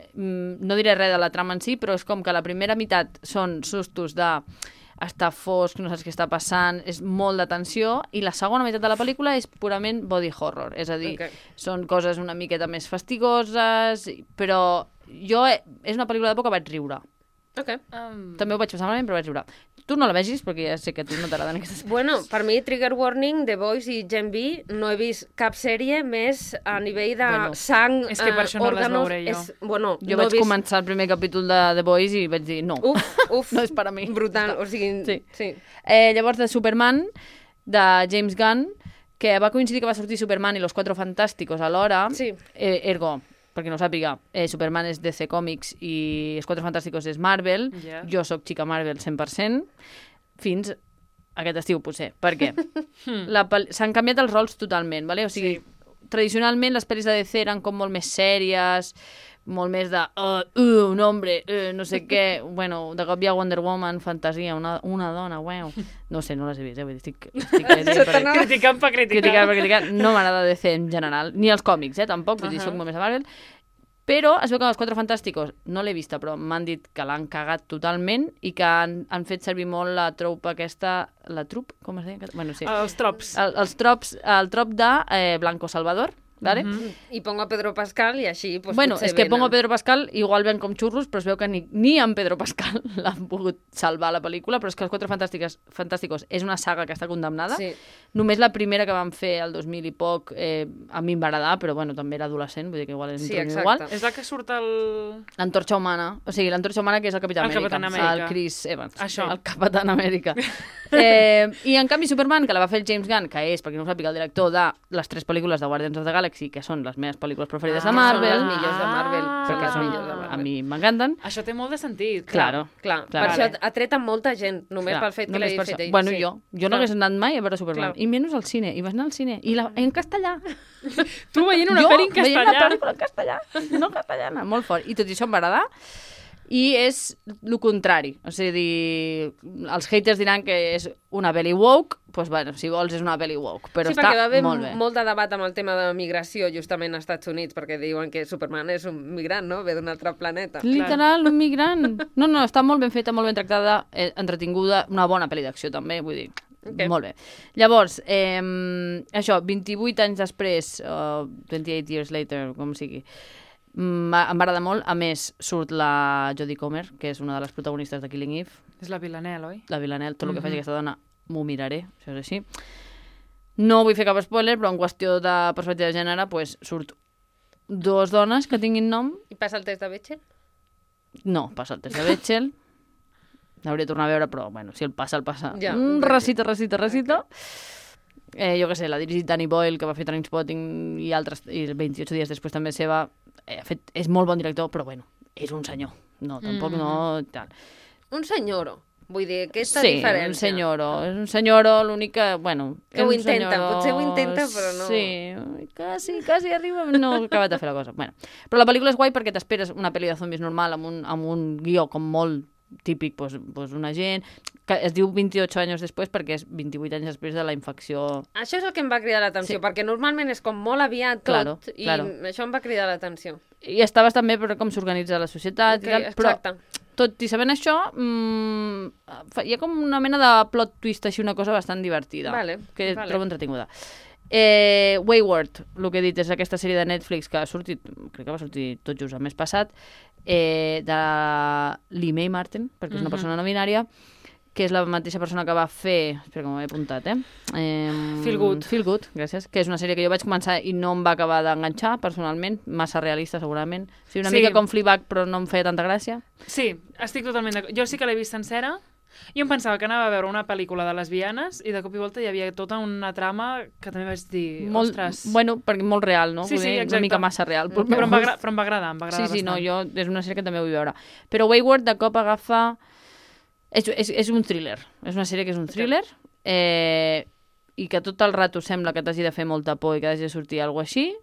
Speaker 2: no diré res de la trama en si, però és com que la primera meitat són sustos de està fosc, no saps què està passant, és molt de tensió, i la segona meitat de la pel·lícula és purament body horror, és a dir, són coses una miqueta més fastigoses, però jo, és una pel·lícula de por que vaig riure.
Speaker 3: Ok.
Speaker 2: També ho vaig passar malament, però vaig riure. Tu no la vegis, perquè ja sé que a tu no t'agraden aquestes...
Speaker 3: Bueno, per mi, Trigger Warning, The Boys i Gen V, no he vist cap sèrie més a nivell de sang,
Speaker 1: és que per això no les
Speaker 3: òrganos...
Speaker 1: veuré jo.
Speaker 2: Jo vaig començar el primer capítol de The Boys i vaig dir no.
Speaker 3: Uf,
Speaker 2: no és per a mi.
Speaker 3: Brutal, o sigui...
Speaker 2: Sí. Llavors, de Superman, de James Gunn, que va coincidir que va sortir Superman i Los Cuatro Fantásticos alhora,
Speaker 3: Sí.
Speaker 2: ergo, perquè no ho sàpiga, Superman és DC Comics i Els Quatre Fantàsticos és Marvel,
Speaker 1: Yeah.
Speaker 2: jo sóc xica Marvel 100%, fins aquest estiu, potser. Per què? S'han canviat els rols totalment, vale? O sigui, tradicionalment les pel·lis de DC eren com molt més sèries, molt més de un hombre, no sé què, bueno, de cop hi ha Wonder Woman, fantasia, una dona, uau. No sé, no les he vist, vull dir, estic
Speaker 1: Criticant per criticar.
Speaker 2: no m'agrada DC en general, ni els còmics, tampoc, vull dir, soc molt més a Marvel, però es veu que Els Quatre Fantàsticos no l'he vista, però m'han dit que l'han cagat totalment i que han fet servir molt la troupe aquesta, la troupe, com es deia? Bueno, sí.
Speaker 1: Els trops.
Speaker 2: El trop de Blanco Salvador, ¿vale?
Speaker 3: I pongo a Pedro Pascal i així pues,
Speaker 2: Bueno,
Speaker 3: potser
Speaker 2: és que
Speaker 3: venen.
Speaker 2: pongo Pedro Pascal, igual ven com xurros, però es veu que ni en Pedro Pascal l'han pogut salvar la pel·lícula, però és que Els Quatre Fantàsticos és una saga que està condemnada.
Speaker 3: Sí.
Speaker 2: Només la primera que van fer el 2000 i poc a mi em va agradar, però bueno, també era adolescent, vull dir que igual és
Speaker 3: Sí,
Speaker 2: introduït
Speaker 3: exacte.
Speaker 2: igual.
Speaker 1: És la que surt el...
Speaker 2: L'Antorxa Humana, o sigui, l'Antorxa Humana que és el Capità
Speaker 1: El
Speaker 2: Amèrica,
Speaker 1: Capitán Amèrica.
Speaker 2: el Chris Evans,
Speaker 1: Això.
Speaker 2: el Capitán Amèrica. I en canvi Superman, que la va fer el James Gunn, que és, perquè no ho sàpiga, el director de les 3 pel·lícules de Guardians of the Galaxy, que són les meves pel·lícules preferides de Marvel,
Speaker 3: Són les millors de Marvel. Són
Speaker 2: perquè
Speaker 3: les
Speaker 2: són,
Speaker 3: millors de Marvel.
Speaker 2: a mi m'encanten.
Speaker 1: Això té molt de sentit.
Speaker 2: Claro.
Speaker 3: Clar,
Speaker 2: Clar.
Speaker 3: per això
Speaker 1: Vale.
Speaker 3: ha tret a molta gent, només
Speaker 2: Clar,
Speaker 3: pel fet que
Speaker 2: només
Speaker 3: l'hagi
Speaker 2: per
Speaker 3: fet
Speaker 2: això.
Speaker 3: ell.
Speaker 2: Bueno,
Speaker 3: sí.
Speaker 2: jo no
Speaker 3: Clar.
Speaker 2: hagués anat mai a veure Superman.
Speaker 3: Clar.
Speaker 2: I menys al cine. I vas anar al cine. En castellà.
Speaker 1: Tu veient una
Speaker 2: jo
Speaker 1: pel·li en
Speaker 2: veient una
Speaker 1: castellà.
Speaker 2: pel·lícula en castellà. No castellana. Molt fort. I tot i això em va agradar. I és el contrari. O sigui, els haters diran que és una pel·li woke, doncs bueno, si vols és una pel·li woke, però
Speaker 3: Sí, perquè va
Speaker 2: està
Speaker 3: haver
Speaker 2: molt bé.
Speaker 3: molt de debat amb el tema de migració justament als Estats Units, perquè diuen que Superman és un migrant, no? Ve d'un altre planeta.
Speaker 2: Literal, un migrant. No, està molt ben feta, molt ben tractada, entretinguda, una bona pel·li d'acció també, vull dir, molt bé. Llavors, això, 28 anys després, 28 years later, com sigui, em va agradar molt. A més, surt la Jodie Comer, que és una de les protagonistes de Killing Eve,
Speaker 1: És la Villanelle, oi?
Speaker 2: la Villanelle, tot el que faci aquesta dona m'ho miraré, això és així. No vull fer cap spoiler, però en qüestió de perspectiva de gènere, pues, surt 2 dones que tinguin nom.
Speaker 3: I passa el test de Bechdel?
Speaker 2: No, passa el test de Bechdel. L'hauria de tornar a veure, però, bueno, si el passa, el passa.
Speaker 3: Ja,
Speaker 2: Recita. Jo què sé, l'ha dirigit Danny Boyle, que va fer Trainspotting i altres, i 28 dies després també seva. És molt bon director, però, bueno, és un senyor. No, tampoc no... Tal.
Speaker 3: Un senyoro. Vull dir, aquesta
Speaker 2: Sí,
Speaker 3: diferència.
Speaker 2: un senyoro. És un senyoro, l'únic que, bueno...
Speaker 3: Que ho
Speaker 2: és un
Speaker 3: intenta,
Speaker 2: senyoro,
Speaker 3: potser ho intenta, però no.
Speaker 2: Sí, quasi arriba, no ha acabat de fer la cosa. Bueno, però la pel·lícula és guai perquè t'esperes una pel·li de zombis normal amb un guió com molt típic, pues un agent, que es diu 28 anys després perquè és 28 anys després de la infecció.
Speaker 3: Això és el que em va cridar l'atenció,
Speaker 2: Sí.
Speaker 3: perquè normalment és com molt aviat tot,
Speaker 2: Claro.
Speaker 3: i això em va cridar l'atenció.
Speaker 2: I està bastant bé per com s'organitza la societat i tal, però
Speaker 3: exacte.
Speaker 2: tot i sabent això, hi ha com una mena de plot twist així, una cosa bastant divertida, que trobo entretinguda. Wayward, el que he dit, és aquesta sèrie de Netflix que ha sortit, crec que va sortir tot just el mes passat, de l'Imei Martin, perquè és una persona no binària, que és la mateixa persona que va fer... Espera que m'ho he apuntat,
Speaker 1: Feel Good.
Speaker 2: Feel Good, gràcies. Que és una sèrie que jo vaig començar i no em va acabar d'enganxar, personalment. Massa realista, segurament. O sigui, una mica com Fleabag, però no em feia tanta gràcia.
Speaker 1: Sí, estic totalment d'acord. Jo sí que l'he vist sencera. Jo em pensava que anava a veure una pel·lícula de lesbianes i de cop i volta hi havia tota una trama que també vaig dir, ostres...
Speaker 2: Bueno, perquè molt real, no?
Speaker 1: Sí, exacte.
Speaker 2: Una mica massa real.
Speaker 1: Però em va agradar bastant.
Speaker 2: Sí, no, és una sèrie que també vull veure. Però Wayward de cop agafa... És un thriller. És una sèrie que és un thriller i que tot el rato sembla que t'hagi de fer molta por i que t'hagi de sortir alguna cosa així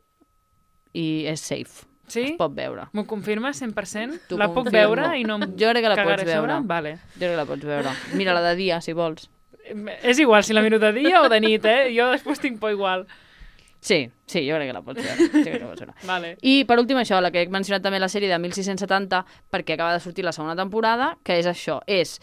Speaker 2: i és safe.
Speaker 1: Sí?
Speaker 2: Es pot veure.
Speaker 1: M'ho confirmes 100%? La puc veure i no em
Speaker 2: jo crec que la
Speaker 1: cagaré
Speaker 2: pots veure.
Speaker 1: sobre? Vale.
Speaker 2: Jo crec que la pots veure. Mira-la de dia, si vols.
Speaker 1: És igual si la miro de dia o de nit, Jo després tinc por igual.
Speaker 2: Sí, jo crec que la pots veure.
Speaker 1: Vale.
Speaker 2: I per últim això, la que he mencionat també la sèrie de 1670, perquè acaba de sortir la segona temporada, que és això, és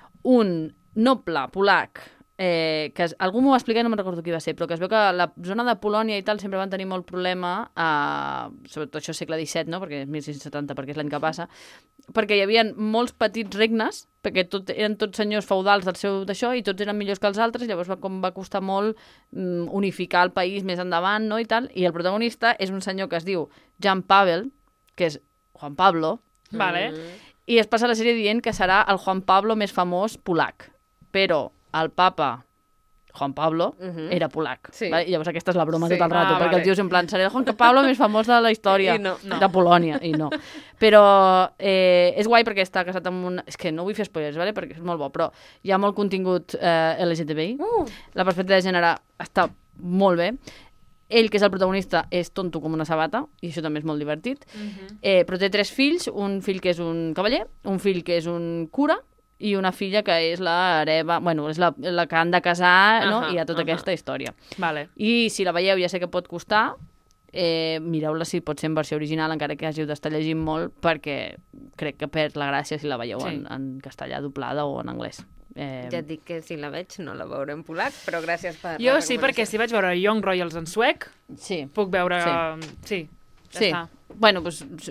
Speaker 2: un noble polac que algú m'ho va explicar i no me'n recordo qui va ser, però que es veu que la zona de Polònia i tal sempre van tenir molt problema, sobretot això segle XVII, no? Perquè és 1670, perquè és l'any que passa, perquè hi havia molts petits regnes, perquè eren tots senyors feudals del seu d'això i tots eren millors que els altres, llavors va costar molt unificar el país més endavant, no? I tal, i el protagonista és un senyor que es diu Jan Paweł, que és Juan Pablo,
Speaker 1: Vale.
Speaker 2: i es passa la sèrie dient que serà el Juan Pablo més famós polac, però el papa Juan Pablo era polac.
Speaker 3: Sí.
Speaker 2: Vale? I llavors aquesta és la broma tot el rato, perquè
Speaker 1: vale.
Speaker 2: el tio és en plan, seré el Juan Pablo més famós de la història
Speaker 3: I no.
Speaker 2: de Polònia, i no. Però és guai perquè està casat amb un... És que no vull fer spoilers, vale? Perquè és molt bo, però hi ha molt contingut LGTBI. La perspectiva de gènere està molt bé. Ell, que és el protagonista, és tonto com una sabata, i això també és molt divertit. Però té 3 fills, un fill que és un cavaller, un fill que és un cura, i una filla que és la hereva, bueno, és la que han de casar, no? I hi ha tota aquesta història.
Speaker 1: Vale.
Speaker 2: I si la veieu, ja sé que pot costar, mireu-la si pot ser en versió original, encara que hàgiu d'estar llegint molt, perquè crec que perd la gràcia si la veieu en castellà doblada o en anglès.
Speaker 3: Ja et dic que si la veig no la veuré en polac, però gràcies per...
Speaker 1: Jo sí, perquè si vaig veure Young Royals en suec,
Speaker 2: sí.
Speaker 1: puc veure...
Speaker 2: Sí.
Speaker 1: Ja
Speaker 2: Sí.
Speaker 1: està.
Speaker 2: Bueno,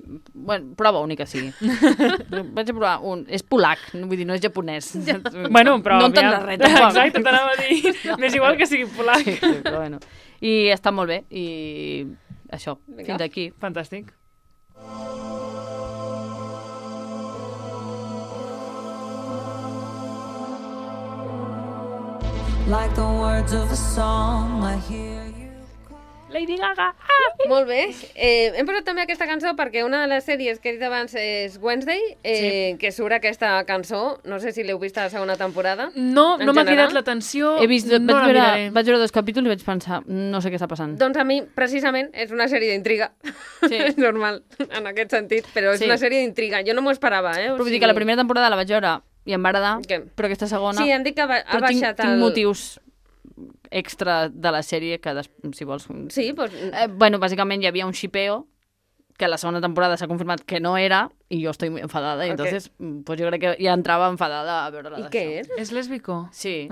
Speaker 2: prova única, sí. Vaig a provar un... És polac, vull dir, no és japonès.
Speaker 1: Bueno, però...
Speaker 2: No entendràs res, tampoc.
Speaker 1: Exacte, t'anava a dir. M'és igual que sigui polac.
Speaker 2: Sí, però bueno. I està molt bé, i això, fins aquí.
Speaker 1: Fantàstic.
Speaker 5: Like the words of a song, I hear you.
Speaker 1: Lady Gaga!
Speaker 3: Molt bé. Hem posat també aquesta cançó perquè una de les sèries que he dit abans és Wednesday, que surt aquesta cançó. No sé si l'heu vist a la segona temporada.
Speaker 1: No m'ha cridat l'atenció.
Speaker 2: Vaig veure 2 capítols i vaig pensar, no sé què està passant.
Speaker 3: Doncs a mi, precisament, és una sèrie d'intriga.
Speaker 2: Sí.
Speaker 3: És normal, en aquest sentit, però és una sèrie d'intriga. Jo no m'ho esperava,
Speaker 2: Però vull dir que la primera temporada la vaig veure i em va agradar, però aquesta segona...
Speaker 3: Sí, han dit que ha baixat
Speaker 2: tinc motius extra de la sèrie que, si vols...
Speaker 3: Sí, doncs...
Speaker 2: Bueno, bàsicament hi havia un xipeo que la segona temporada s'ha confirmat que no era i jo estic muy enfadada, i entonces pues jo crec que ja entrava enfadada a veure-la d'això.
Speaker 3: I què és?
Speaker 1: És lésbico?
Speaker 2: Sí.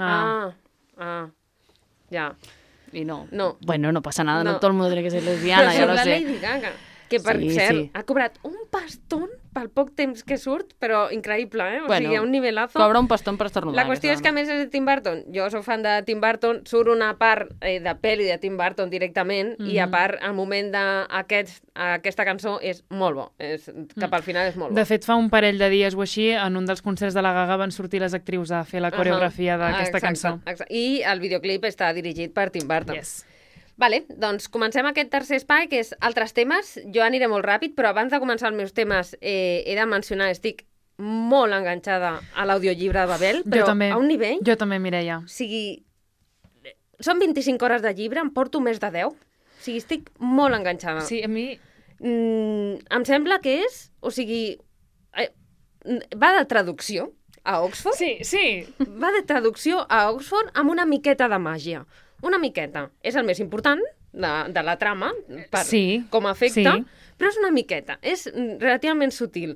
Speaker 3: Ya.
Speaker 2: Y no.
Speaker 3: No.
Speaker 2: Bueno, no pasa nada, no todo el mundo tiene que ser lesbiana,
Speaker 3: Però
Speaker 2: ja lo
Speaker 3: la
Speaker 2: sé.
Speaker 3: Lady Gaga, que per cert, ha cobrat un pastón pel poc temps que surt, però increïble, O sigui, hi ha un nivelazo.
Speaker 2: Cobra un pastón per estornudar.
Speaker 3: La qüestió és que a més és de Tim Burton. Jo soc fan de Tim Burton, surt una part de pel·li de Tim Burton directament, i a part, el moment d'aquesta cançó és molt bo. Cap al final és molt bo.
Speaker 1: De fet, fa un parell de dies o així, en un dels concerts de la Gaga van sortir les actrius a fer la coreografia d'aquesta cançó.
Speaker 3: Exacte. I el videoclip està dirigit per Tim Burton.
Speaker 1: Yes.
Speaker 3: Vale, doncs comencem aquest tercer espai, que és altres temes. Jo aniré molt ràpid, però abans de començar els meus temes he de mencionar, estic molt enganxada a l'audiollibre de Babel, però a un nivell...
Speaker 1: Jo també, Mireia.
Speaker 3: O sigui, són 25 hores de llibre, em porto més de 10. O sigui, estic molt enganxada.
Speaker 1: Sí, a mi...
Speaker 3: Em sembla que és... O sigui, va de traducció a Oxford.
Speaker 1: Sí.
Speaker 3: Va de traducció a Oxford amb una miqueta de màgia. Una miqueta. És el més important, de la trama,
Speaker 1: Sí,
Speaker 3: com a efecte,
Speaker 1: sí.
Speaker 3: però és una miqueta, és relativament sutil,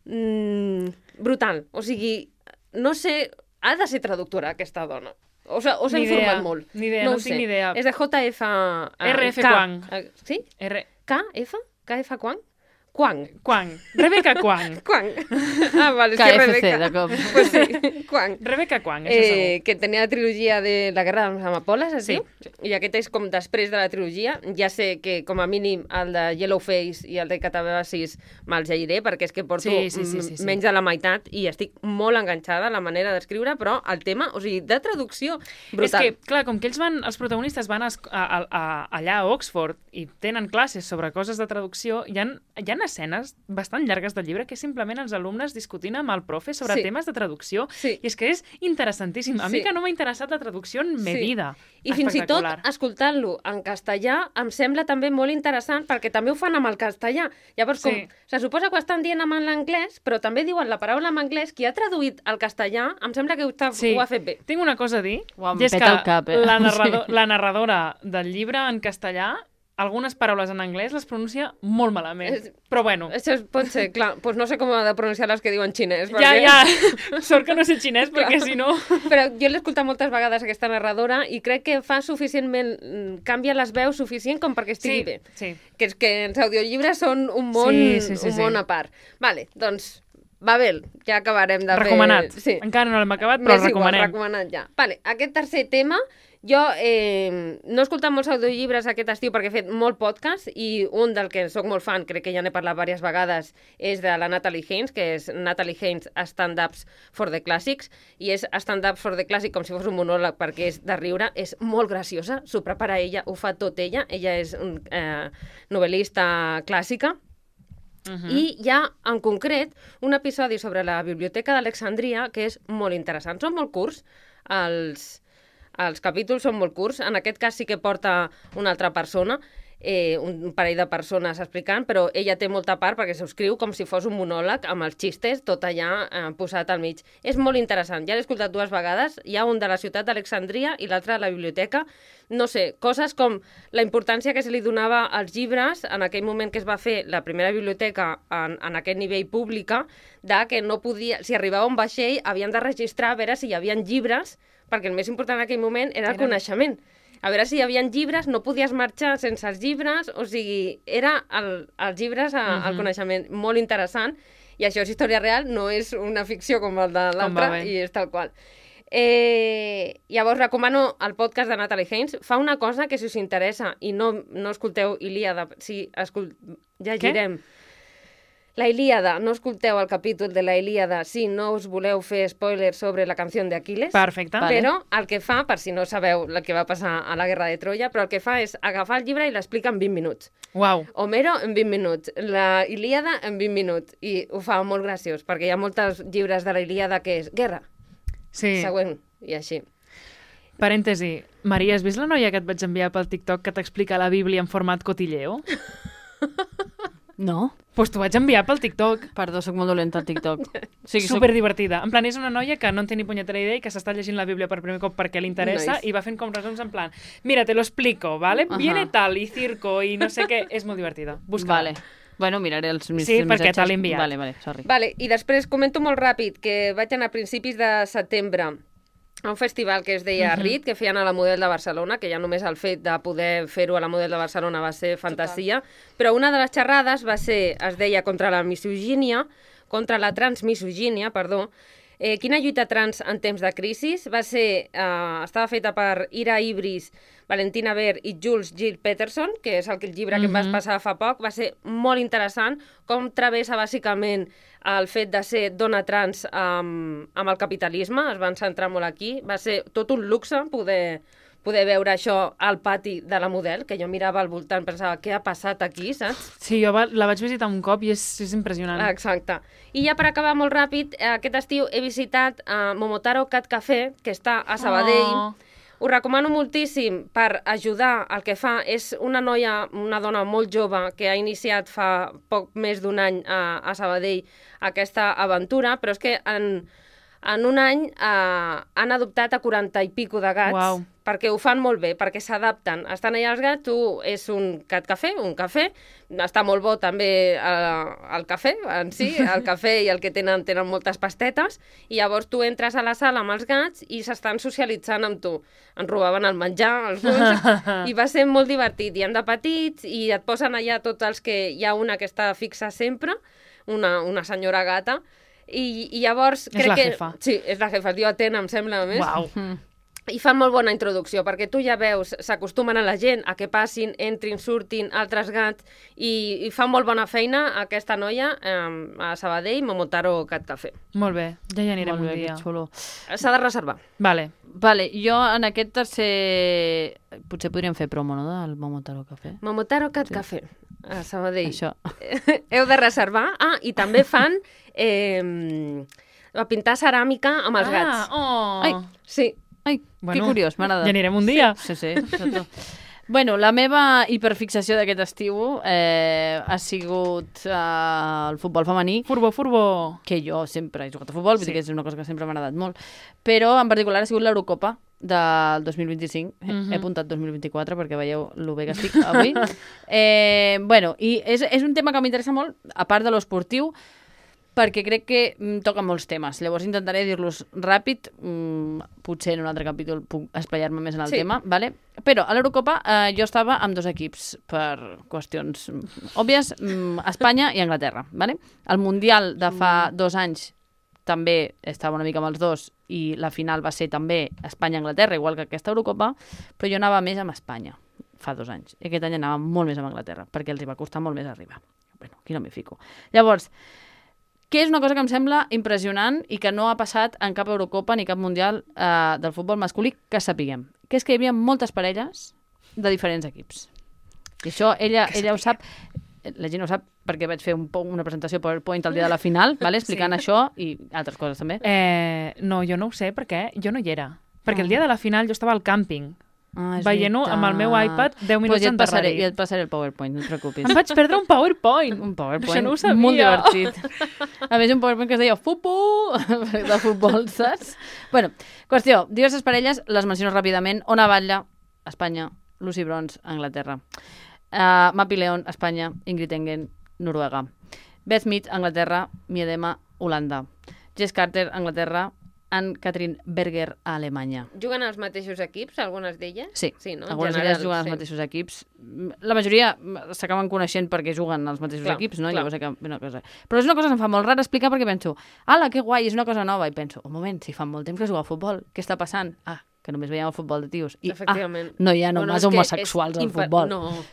Speaker 3: brutal. O sigui, no sé, ha de ser traductora aquesta dona. O s'ha
Speaker 1: Ni idea,
Speaker 3: informat molt.
Speaker 1: ni idea, no
Speaker 3: ho
Speaker 1: tinc
Speaker 3: sé.
Speaker 1: ni idea.
Speaker 3: És de JF...
Speaker 1: RF
Speaker 3: K.
Speaker 1: Kwang.
Speaker 3: Sí?
Speaker 1: R...
Speaker 3: KF? KF Kwang? Kwang.
Speaker 1: Kwang. Rebecca Kwang.
Speaker 3: Kwang. Vale, és que
Speaker 2: KFC,
Speaker 3: Rebeca.
Speaker 2: de cop.
Speaker 3: Pues sí, Kwang.
Speaker 1: Rebecca Kwang, això segur.
Speaker 3: Que tenia la trilogia de La guerra de les amapoles, es
Speaker 1: Sí,
Speaker 3: diu? I aquest és com després de la trilogia. Ja sé que, com a mínim, el de Yellowface i el de Catabasis me'ls llegiré, perquè és que porto
Speaker 1: Sí.
Speaker 3: menys de la meitat i estic molt enganxada a la manera d'escriure, però el tema, o sigui, de traducció, brutal.
Speaker 1: És que, clar, com que els protagonistes van allà a Oxford i tenen classes sobre coses de traducció, hi ha escenes bastant llargues del llibre que és simplement els alumnes discutint amb el profe sobre
Speaker 3: Sí.
Speaker 1: temes de traducció.
Speaker 3: Sí.
Speaker 1: I és que és interessantíssim. A mi
Speaker 3: Sí.
Speaker 1: que no m'ha interessat la traducció en me vida.
Speaker 3: I fins i tot,
Speaker 1: Espectacular.
Speaker 3: escoltant-lo en castellà, em sembla també molt interessant, perquè també ho fan amb el castellà. Llavors, com
Speaker 1: Sí.
Speaker 3: se suposa que ho estan dient amb l'anglès, però també diuen la paraula en anglès, qui ha traduït al castellà, em sembla que ho ha fet bé.
Speaker 1: Tinc una cosa a dir,
Speaker 2: Uau, em
Speaker 1: i és
Speaker 2: peta
Speaker 1: que
Speaker 2: el cap,
Speaker 1: la narradora del llibre en castellà algunes paraules en anglès les pronuncia molt malament. Però bueno,
Speaker 3: Això pot ser, clar. Doncs no sé com ha de pronunciar les que diuen xinès.
Speaker 1: ja. Sort que no sé xinès, perquè si no...
Speaker 3: Però jo l'he escoltat moltes vegades, aquesta narradora, i crec que fa suficientment... canvia les veus suficient com perquè estigui bé.
Speaker 1: Sí.
Speaker 3: Que és que els audiollibres són un món,
Speaker 1: Sí.
Speaker 3: un món a part. Vale, doncs, Babel, ja acabarem de
Speaker 1: Recomanat.
Speaker 3: fer... Sí.
Speaker 1: Encara no l'hem acabat, però el
Speaker 3: M'és igual,
Speaker 1: recomanem.
Speaker 3: recomanat ja. Vale, aquest tercer tema, jo no he escoltat molts audiollibres aquest estiu perquè he fet molt podcast i un del que sóc molt fan, crec que ja n'he parlat diverses vegades, és de la Natalie Haynes, que és Natalie Haynes Stand-Ups for the Classics, i és Stand-Ups for the Classics com si fos un monòleg perquè és de riure, és molt graciosa, s'ho prepara ella, ho fa tot ella és un novel·lista clàssica. I hi ha, en concret, un episodi sobre la Biblioteca d'Alexandria que és molt interessant. Són molt curts, els capítols són molt curts. En aquest cas sí que porta una altra persona, un parell de persones explicant, però ella té molta part perquè s'ho escriu com si fos un monòleg amb els xistes, tot allà posat al mig. És molt interessant, ja l'he escoltat 2 vegades, hi ha un de la ciutat d'Alexandria i l'altre de la biblioteca. No sé, coses com la importància que se li donava als llibres en aquell moment que es va fer la primera biblioteca en aquest nivell pública, de que no podia, si arribava un vaixell havien de registrar a veure si hi havia llibres, perquè el més important en aquell moment era el coneixement. A veure si hi havia llibres, no podies marxar sense els llibres, o sigui, era els llibres al coneixement. Molt interessant, i això és història real, no és una ficció com el de l'altre, i és tal qual. Llavors recomano el podcast de Natalie Haynes. Fa una cosa que si us interessa i no escolteu Ilíada, si llegirem la Ilíada, no escolteu el capítol de la Ilíada si no us voleu fer spoilers sobre la canció d'Aquiles.
Speaker 1: Perfecte.
Speaker 3: Però el que fa, per si no sabeu el que va passar a la Guerra de Troia, però el que fa és agafar el llibre i l'explica en 20 minuts.
Speaker 1: Uau.
Speaker 3: Homero en 20 minuts, la Ilíada en 20 minuts, i ho fa molt graciós, perquè hi ha molts llibres de la Ilíada que és guerra,
Speaker 1: Sí.
Speaker 3: següent, i així.
Speaker 1: Parèntesi. Maria, has vist la noia que et vaig enviar pel TikTok que t'explica la Bíblia en format cotilleo?
Speaker 2: No?
Speaker 1: Doncs t'ho vaig enviar pel TikTok.
Speaker 2: Perdó, sóc molt dolenta al TikTok. Sí,
Speaker 1: Superdivertida. En plan, és una noia que no en té ni punyetera idea i que s'està llegint la Bíblia per primer cop perquè li interessa
Speaker 3: Nice.
Speaker 1: i va fent com resums en plan, mira, te lo explico, ¿vale? Viene tal y circo i no sé què. És molt divertida. Busca-la.
Speaker 2: Vale. Bueno, miraré els
Speaker 1: Sí,
Speaker 2: missatges.
Speaker 1: perquè te l'he enviat.
Speaker 2: Vale, sorry.
Speaker 3: Vale, i després comento molt ràpid que vaig anar a principis de setembre a un festival que es deia RIT, que feien a la Model de Barcelona, que ja només el fet de poder fer-ho a la Model de Barcelona va ser fantasia, però una de les xerrades es deia contra la misogínia, contra la transmisogínia, perdó, quina lluita trans en temps de crisi, estava feta per Ira Ibris, Valentina Ver i Jules Gill Peterson, que és el llibre que em vas passar fa poc. Va ser molt interessant com travessa bàsicament el fet de ser dona trans amb el capitalisme. Es van centrar molt aquí. Va ser tot un luxe poder veure això al pati de la Model, que jo mirava al voltant, pensava, què ha passat aquí, saps?
Speaker 1: Sí, jo la vaig visitar un cop i és impressionant.
Speaker 3: Exacte. I ja per acabar molt ràpid, aquest estiu he visitat Momotaro Cat Café, que està a Sabadell.
Speaker 1: Oh.
Speaker 3: Ho recomano moltíssim per ajudar. El que fa és una dona molt jove que ha iniciat fa poc més d'un any a Sabadell aquesta aventura, però és que en en un any han adoptat a 40 i pico de gats,
Speaker 1: Uau.
Speaker 3: perquè ho fan molt bé, perquè s'adapten. Estan allà els gats, tu és un cat cafè, un cafè, està molt bo també el cafè en si, el cafè i el que tenen moltes pastetes, i llavors tu entres a la sala amb els gats i s'estan socialitzant amb tu. En robaven el menjar, els gos, i va ser molt divertit. I han de petits, i et posen allà tots els que... Hi ha una que està fixa sempre, una senyora gata, i llavors...
Speaker 1: És la jefa.
Speaker 3: Sí, és la jefa, es diu Atena, em sembla, a més.
Speaker 1: Uau.
Speaker 3: I fan molt bona introducció, perquè tu ja veus, s'acostumen a la gent a que passin, entrin, surtin altres gats, i fan molt bona feina aquesta noia a Sabadell, Momotaro Cat Café.
Speaker 1: Molt bé, ja hi anirem
Speaker 2: Molt
Speaker 1: un
Speaker 2: bé,
Speaker 1: dia.
Speaker 2: que xulo.
Speaker 3: S'ha de reservar.
Speaker 1: Vale.
Speaker 2: Vale, jo en aquest tercer... Potser podríem fer promo, no?, del Momotaro Café.
Speaker 3: Momotaro Cat Café, a Sabadell.
Speaker 2: Això.
Speaker 3: Heu de reservar. I també fan pintar ceràmica amb els gats.
Speaker 1: Oh.
Speaker 2: Ai.
Speaker 3: Sí.
Speaker 2: Ai, que curiós, m'agrada.
Speaker 1: Ja anirem un dia.
Speaker 2: Sí, exacte. Bueno, la meva hiperfixació d'aquest estiu ha sigut el futbol femení,
Speaker 1: Furbo.
Speaker 2: que jo sempre he jugat a futbol, vull dir que és una cosa que sempre m'ha agradat molt, però en particular ha sigut l'Eurocopa del 2025. He apuntat 2024 perquè veieu lo bé que estic avui. Bueno, i és un tema que m'interessa molt, a part de l'esportiu, perquè crec que toca molts temes. Llavors intentaré dir-los ràpid, potser en un altre capítol puc esplaiar-me més en el tema, vale? Però a l'Eurocopa jo estava amb dos equips per qüestions òbvies, Espanya i Anglaterra. Vale? El Mundial de fa 2 anys també estava una mica amb els dos i la final va ser també Espanya-Anglaterra, igual que aquesta Eurocopa, però jo anava més amb Espanya fa 2 anys. I aquest any anava molt més amb Anglaterra, perquè els hi va costar molt més arribar. Bueno, aquí no m'hi fico. Llavors, que és una cosa que em sembla impressionant i que no ha passat en cap Eurocopa ni cap Mundial del futbol masculí que sapiguem, que és que hi havia moltes parelles de diferents equips. I això ella ho sap, la gent ho sap perquè vaig fer una presentació PowerPoint el dia de la final, vale, explicant això i altres coses també.
Speaker 1: No, jo no ho sé perquè jo no hi era. Perquè el dia de la final jo estava al càmping, veient-ho amb el meu iPad 10 minuts endarrere.
Speaker 2: I et passaré el PowerPoint, no et preocupis.
Speaker 1: Em vaig perdre un PowerPoint.
Speaker 2: Un PowerPoint
Speaker 1: Això no ho sabia.
Speaker 2: molt divertit. A més, un PowerPoint que es deia futbol, de futbol, saps? Bueno, qüestió, diverses parelles, les menciono ràpidament. Ona Batlle, Espanya. Lucy Bronze, Anglaterra. Mapi León, Espanya. Ingrid Engen, Noruega. Beth Mead, Anglaterra. Miedema, Holanda. Jess Carter, Anglaterra. Anne-Catherine Berger, a Alemanya.
Speaker 3: Juguen als mateixos equips, algunes d'elles?
Speaker 2: Sí,
Speaker 3: no?
Speaker 2: algunes d'elles juguen als mateixos equips. La majoria s'acaben coneixent perquè juguen als mateixos equips, no? Llavors, una cosa. Però és una cosa que em fa molt rara explicar perquè penso, ala, que guai, és una cosa nova. I penso, un moment, si fa molt temps que jugo a futbol, què està passant? Que només veiem el futbol de tios. I, no hi ha només homosexuals al futbol.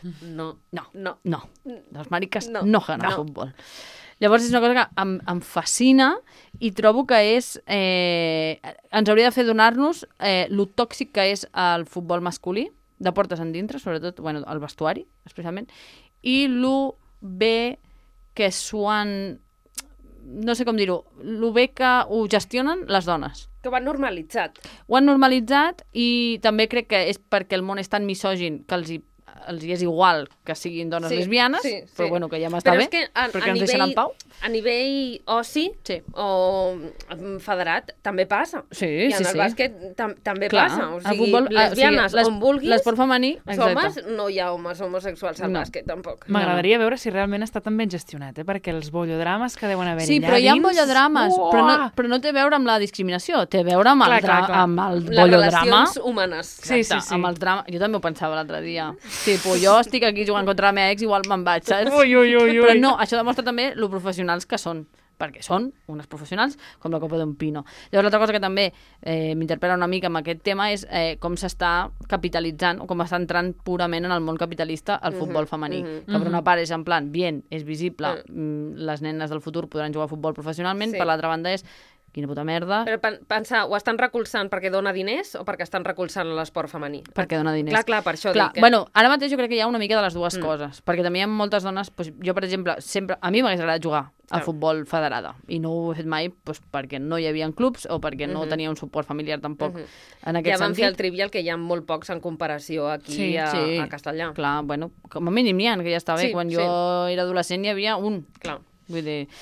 Speaker 2: No. Els mariques no juguen al futbol. Llavors és una cosa que em fascina i trobo que és... ens hauria de fer donar-nos lo tòxic que és el futbol masculí, de portes endintre, sobretot, bueno, el vestuari, especialment, i lo bé que s'ho han... No sé com dir-ho, lo bé que ho gestionen les dones.
Speaker 3: Que ho han normalitzat.
Speaker 2: Ho han normalitzat i també crec que és perquè el món és tan misògin que els hi és igual que siguin dones lesbianes, però bueno, que ja m'està bé, perquè ens deixen en pau.
Speaker 3: A nivell oci o federat també passa. I en el bàsquet també passa. O sigui, lesbianes, on vulguis,
Speaker 2: l'esport femení,
Speaker 3: homes, no hi ha homes homosexuals al bàsquet, tampoc.
Speaker 1: M'agradaria veure si realment està tan ben gestionat, perquè els bollodrames que deuen haver-hi allà dins...
Speaker 2: Sí, però hi ha bollodrames, però no té a veure amb la discriminació, té a veure amb el bollodrama.
Speaker 3: Les relacions humanes.
Speaker 2: Sí. Amb el drama. Jo també ho pensava l'altre dia. Tipo, jo estic aquí jugant contra la meva ex, igual me'n vaig, saps? Però no, això demostra també lo professionals que són, perquè són unes professionals com la copa d'un pino. Llavors, l'altra cosa que també m'interpel·la una mica amb aquest tema és com s'està capitalitzant o com està entrant purament en el món capitalista el futbol femení. Que per una part és en plan, bien, és visible, les nenes del futur podran jugar a futbol professionalment, per l'altra banda és quina puta merda.
Speaker 3: Però pensar, ho estan recolzant perquè dona diners o perquè estan recolzant l'esport femení?
Speaker 2: Perquè dona diners.
Speaker 3: Clar, per això dic.
Speaker 2: Bueno, ara mateix jo crec que hi ha una mica de les dues coses, perquè també hi ha moltes dones, jo per exemple, sempre, a mi m'hagués agradat jugar a futbol federada i no ho he fet mai perquè no hi havia clubs o perquè no tenia un suport familiar tampoc en aquest sentit.
Speaker 3: Ja vam fer el trivial que hi ha molt pocs en comparació aquí a Castellà.
Speaker 2: Clar, bueno, com a mínim n'hi ha, que ja està bé. Quan jo era adolescent hi havia un.
Speaker 3: Clar.
Speaker 2: Vull dir...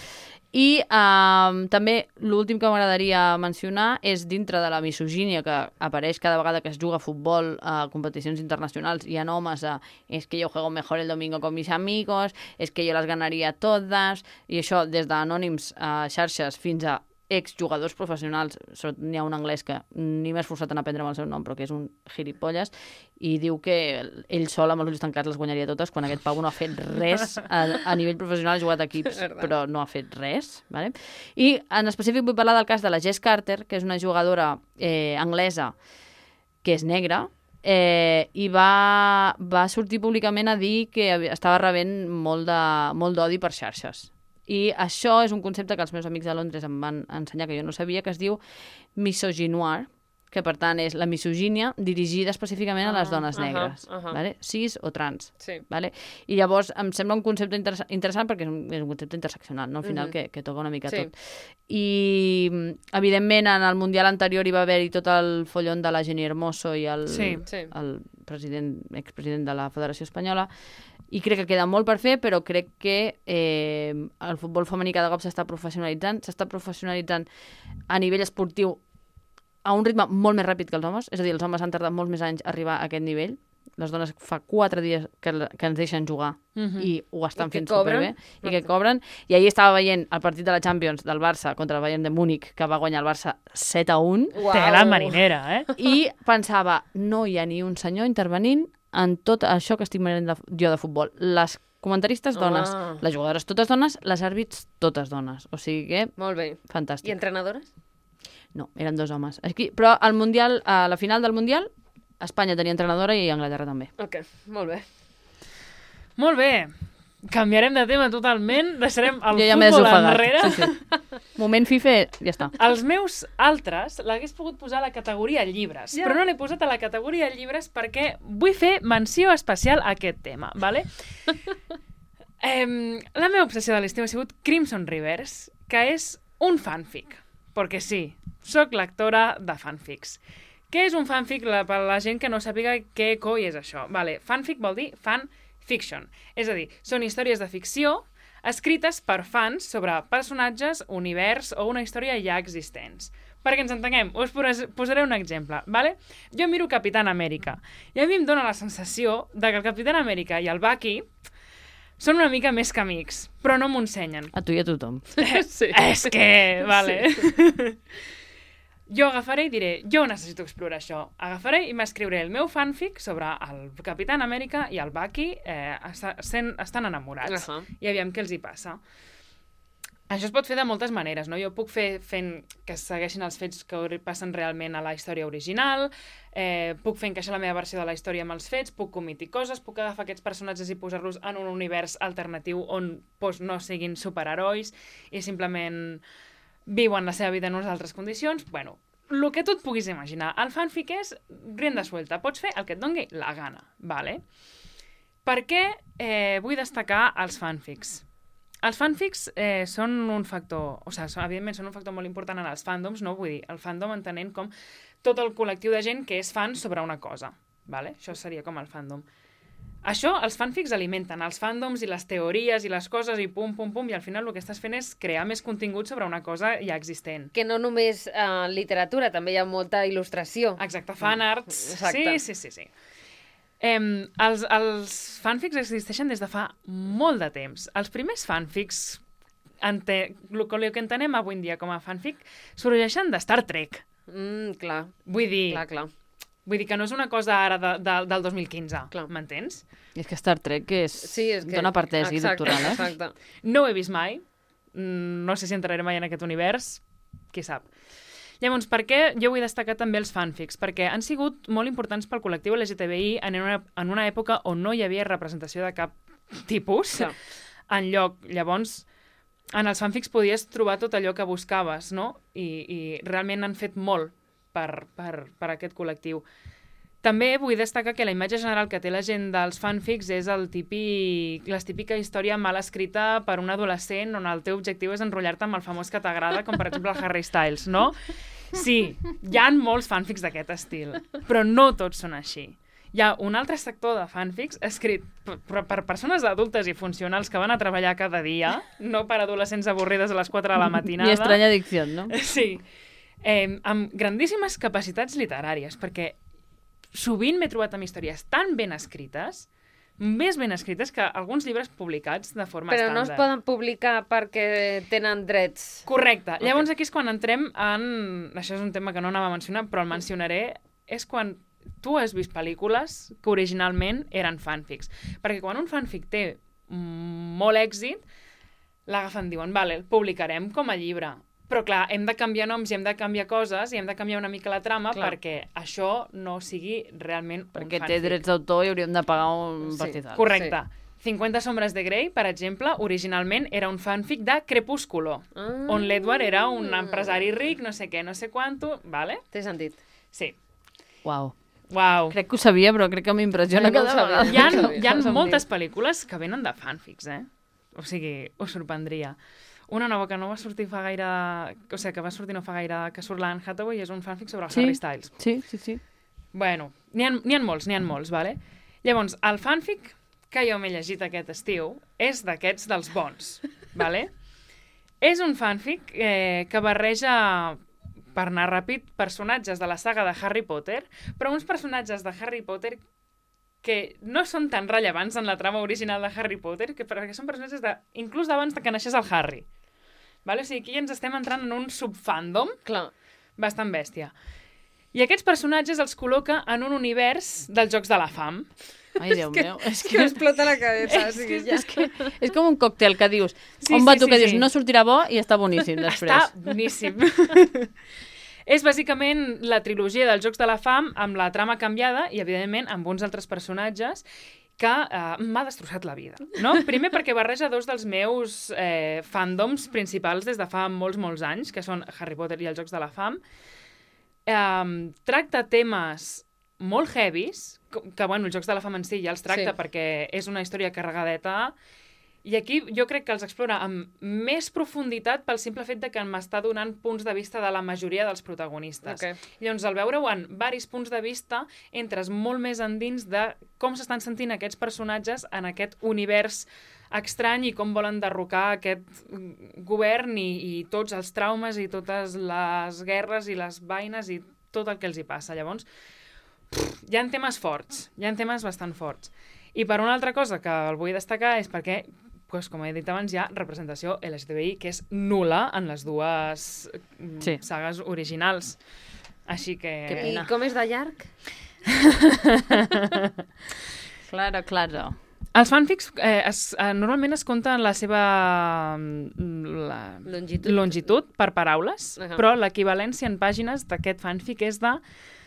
Speaker 2: I també l'últim que m'agradaria mencionar és dintre de la misogínia que apareix cada vegada que es juga a futbol a competicions internacionals. Hi ha homes a es que yo juego mejor el domingo con mis amigos, es que yo las ganaría todas, i això des d'anònims a xarxes fins a exjugadors professionals. N'hi ha un anglès que ni m'he esforçat en aprendre el seu nom, però que és un gilipolles, i diu que ell sol amb els ulls tancats les guanyaria totes quan aquest pavo no ha fet res a nivell professional, ha jugat a equips, però no ha fet res. Vale? I en específic vull parlar del cas de la Jess Carter, que és una jugadora anglesa que és negra, i va sortir públicament a dir que estava rebent molt d'odi per xarxes. I això és un concepte que els meus amics de Londres em van ensenyar, que jo no sabia, que es diu misogynoir, que per tant és la misogínia dirigida específicament a les dones negres, vale? Cis o trans.
Speaker 3: Sí.
Speaker 2: Vale? I llavors em sembla un concepte interessant perquè és un concepte interseccional, no? Al final que toca una mica tot. I evidentment en el Mundial anterior hi va haver-hi tot el follon de la Jenny Hermoso i el expresident de la Federació Espanyola, i crec que queda molt per fer, però crec que el futbol femení cada cop s'està professionalitzant a nivell esportiu a un ritme molt més ràpid que els homes, és a dir, els homes han tardat molts més anys a arribar a aquest nivell. Les dones fa 4 dies que ens deixen jugar i ho estan fent superbé. I que cobren. I ahir estava veient el partit de la Champions del Barça contra el Bayern de Múnich, que va guanyar el Barça 7-1.
Speaker 1: Tela marinera,
Speaker 2: I pensava, no hi ha ni un senyor intervenint en tot això que estic mirant jo de futbol. Les comentaristes dones, les jugadores totes dones, les àrbits totes dones. O sigui que...
Speaker 3: Molt bé.
Speaker 2: Fantàstic.
Speaker 3: I entrenadores?
Speaker 2: No, eren 2 homes. Però al Mundial, a la final del Mundial, Espanya tenia entrenadora i Anglaterra també.
Speaker 3: Ok, molt bé.
Speaker 1: Molt bé. Canviarem de tema totalment, deixarem el
Speaker 2: jo ja
Speaker 1: futbol enrere.
Speaker 2: Sí. Moment FIFA, ja està.
Speaker 1: Els meus altres l'hagués pogut posar a la categoria llibres, però no l'he posat a la categoria llibres perquè vull fer menció especial a aquest tema, ¿vale? La meva obsessió de l'estiu ha sigut Crimson Rivers, que és un fanfic, perquè sí, soc lectora de fanfics. Què és un fanfic per la gent que no sàpiga què coi és això? Vale, fanfic vol dir fanfiction, és a dir, són històries de ficció escrites per fans sobre personatges, univers o una història ja existents. Perquè ens entenguem, us posaré un exemple, ¿vale? Jo miro Capitán Amèrica i a mi em dóna la sensació de que el Capitán Amèrica i el Bucky són una mica més que amics, però no m'ho ensenyen.
Speaker 2: A tu i a tothom.
Speaker 3: Sí.
Speaker 1: És que, vale. Sí. Jo agafaré i diré, jo necessito explorar això. Agafaré i m'escriuré el meu fanfic sobre el Capitán Amèrica i el Bucky estan enamorats. I aviam què els hi passa. Això es pot fer de moltes maneres, no? Jo puc fer fent que segueixin els fets que passen realment a la història original, puc fer encaixar la meva versió de la història amb els fets, puc omitir coses, puc agafar aquests personatges i posar-los en un univers alternatiu on no siguin superherois i simplement viuen la seva vida en unes altres condicions. Bueno, el que tu et puguis imaginar. El fanfic és rienda suelta. Pots fer el que et doni la gana, ¿vale? Per què vull destacar els fanfics? Els fanfics són un factor, evidentment són un factor molt important en els fandoms, no? Vull dir, el fandom entenent com tot el col·lectiu de gent que és fan sobre una cosa, ¿vale? Això seria com el fandom. Això, els fanfics alimenten els fandoms i les teories i les coses i pum, pum, pum, i al final el que estàs fent és crear més contingut sobre una cosa ja existent.
Speaker 3: Que no només literatura, també hi ha molta il·lustració.
Speaker 1: Exacte, fanarts.
Speaker 3: Exacte.
Speaker 1: Sí. Els fanfics existeixen des de fa molt de temps. Els primers fanfics, el que entenem avui en dia com a fanfic, sorgeixen de Star Trek.
Speaker 3: Clar.
Speaker 1: Vull dir...
Speaker 3: Clar.
Speaker 1: Vull dir que no és una cosa ara del 2015, m'entens?
Speaker 2: És que Star Trek dona per tesi doctoral,
Speaker 3: Exacte.
Speaker 1: No ho he vist mai, no sé si entraré mai en aquest univers, qui sap. Llavors, per què jo vull destacar també els fanfics? Perquè han sigut molt importants pel col·lectiu LGTBI en una època on no hi havia representació de cap tipus enlloc. Llavors, en els fanfics podies trobar tot allò que buscaves, no? I realment han fet molt per aquest col·lectiu. També vull destacar que la imatge general que té la gent dels fanfics és la típica història mal escrita per un adolescent on el teu objectiu és enrotllar-te amb el famós que t'agrada, com per exemple el Harry Styles, no? Sí, hi ha molts fanfics d'aquest estil, però no tots són així. Hi ha un altre sector de fanfics escrit per persones adultes i funcionals que van a treballar cada dia, no per adolescents avorrides a les 4 de la matinada.
Speaker 2: I estranya adicció, no?
Speaker 1: Sí. Amb grandíssimes capacitats literàries, perquè sovint m'he trobat amb històries tan ben escrites, més ben escrites que alguns llibres publicats de forma
Speaker 3: Però
Speaker 1: estàndard.
Speaker 3: no es poden publicar perquè tenen drets.
Speaker 1: Correcte. Llavors aquí és quan entrem en... Això és un tema que no anava a mencionar, però el mencionaré. És quan tu has vist pel·lícules que originalment eren fanfics. Perquè quan un fanfic té molt èxit, l'agafen, diuen, vale, el publicarem com a llibre. Però clar, hem de canviar noms i hem de canviar coses i hem de canviar una mica la trama perquè això no sigui realment un
Speaker 2: Perquè
Speaker 1: fanfic.
Speaker 2: té drets d'autor i hauríem de pagar un pastizal.
Speaker 1: Correcte. 50 sombres de Grey, per exemple, originalment era un fanfic de Crepúsculo, on l'Edward era un empresari ric, no sé què, no sé quanto, vale?
Speaker 3: Té sentit.
Speaker 1: Sí.
Speaker 2: Uau.
Speaker 1: Uau.
Speaker 2: Crec que ho sabia, però crec que m'impressiona
Speaker 3: No ho
Speaker 2: cada
Speaker 3: sabia.
Speaker 2: vegada.
Speaker 1: Hi ha moltes pel·lícules que venen de fanfics, O sigui, us sorprendria. Una nova que no va sortir fa gaire... O sigui, que va sortir no fa gaire, que surt l'Anne Hathaway, és un fanfic sobre el Harry Styles.
Speaker 2: Sí.
Speaker 1: Bueno, n'hi ha molts, vale? Llavors, el fanfic que jo m'he llegit aquest estiu és d'aquests dels bons, vale? És un fanfic que barreja, per anar ràpid, personatges de la saga de Harry Potter, però uns personatges de Harry Potter que no són tan rellevants en la trama original de Harry Potter, perquè són personatges inclús d'abans que naixés el Harry. Vale? O sigui, aquí ens estem entrant en un subfandom bastant bèstia. I aquests personatges els col·loca en un univers dels Jocs de la Fam.
Speaker 2: Ai, Déu meu. És
Speaker 3: Que m'explota la cabeza.
Speaker 2: és com un còctel que dius, on va tu que dius, no sortirà bo i està boníssim després.
Speaker 1: Està boníssim. És bàsicament la trilogia dels Jocs de la Fam amb la trama canviada i, evidentment, amb uns altres personatges que m'ha destrossat la vida. No? Primer perquè barreja dos dels meus fandoms principals des de fa molts anys, que són Harry Potter i els Jocs de la Fam. Tracta temes molt heavies, que, bueno, els Jocs de la Fam en si ja els tracta perquè és una història carregadeta. I aquí jo crec que els explora amb més profunditat pel simple fet de que m'està donant punts de vista de la majoria dels protagonistes. Llavors, al veure-ho en varis punts de vista, entres molt més endins de com s'estan sentint aquests personatges en aquest univers estrany i com volen derrocar aquest govern i tots els traumes i totes les guerres i les vaines i tot el que els hi passa. Llavors, hi ha temes forts, hi ha temes bastant forts. I per una altra cosa que el vull destacar és perquè, com he dit abans, hi ha representació LGTBI que és nul·la en les dues sagues originals. Així que...
Speaker 3: I com és de llarg?
Speaker 2: Claro.
Speaker 1: Els fanfics normalment es compten la seva longitud per paraules, però l'equivalència en pàgines d'aquest fanfic és de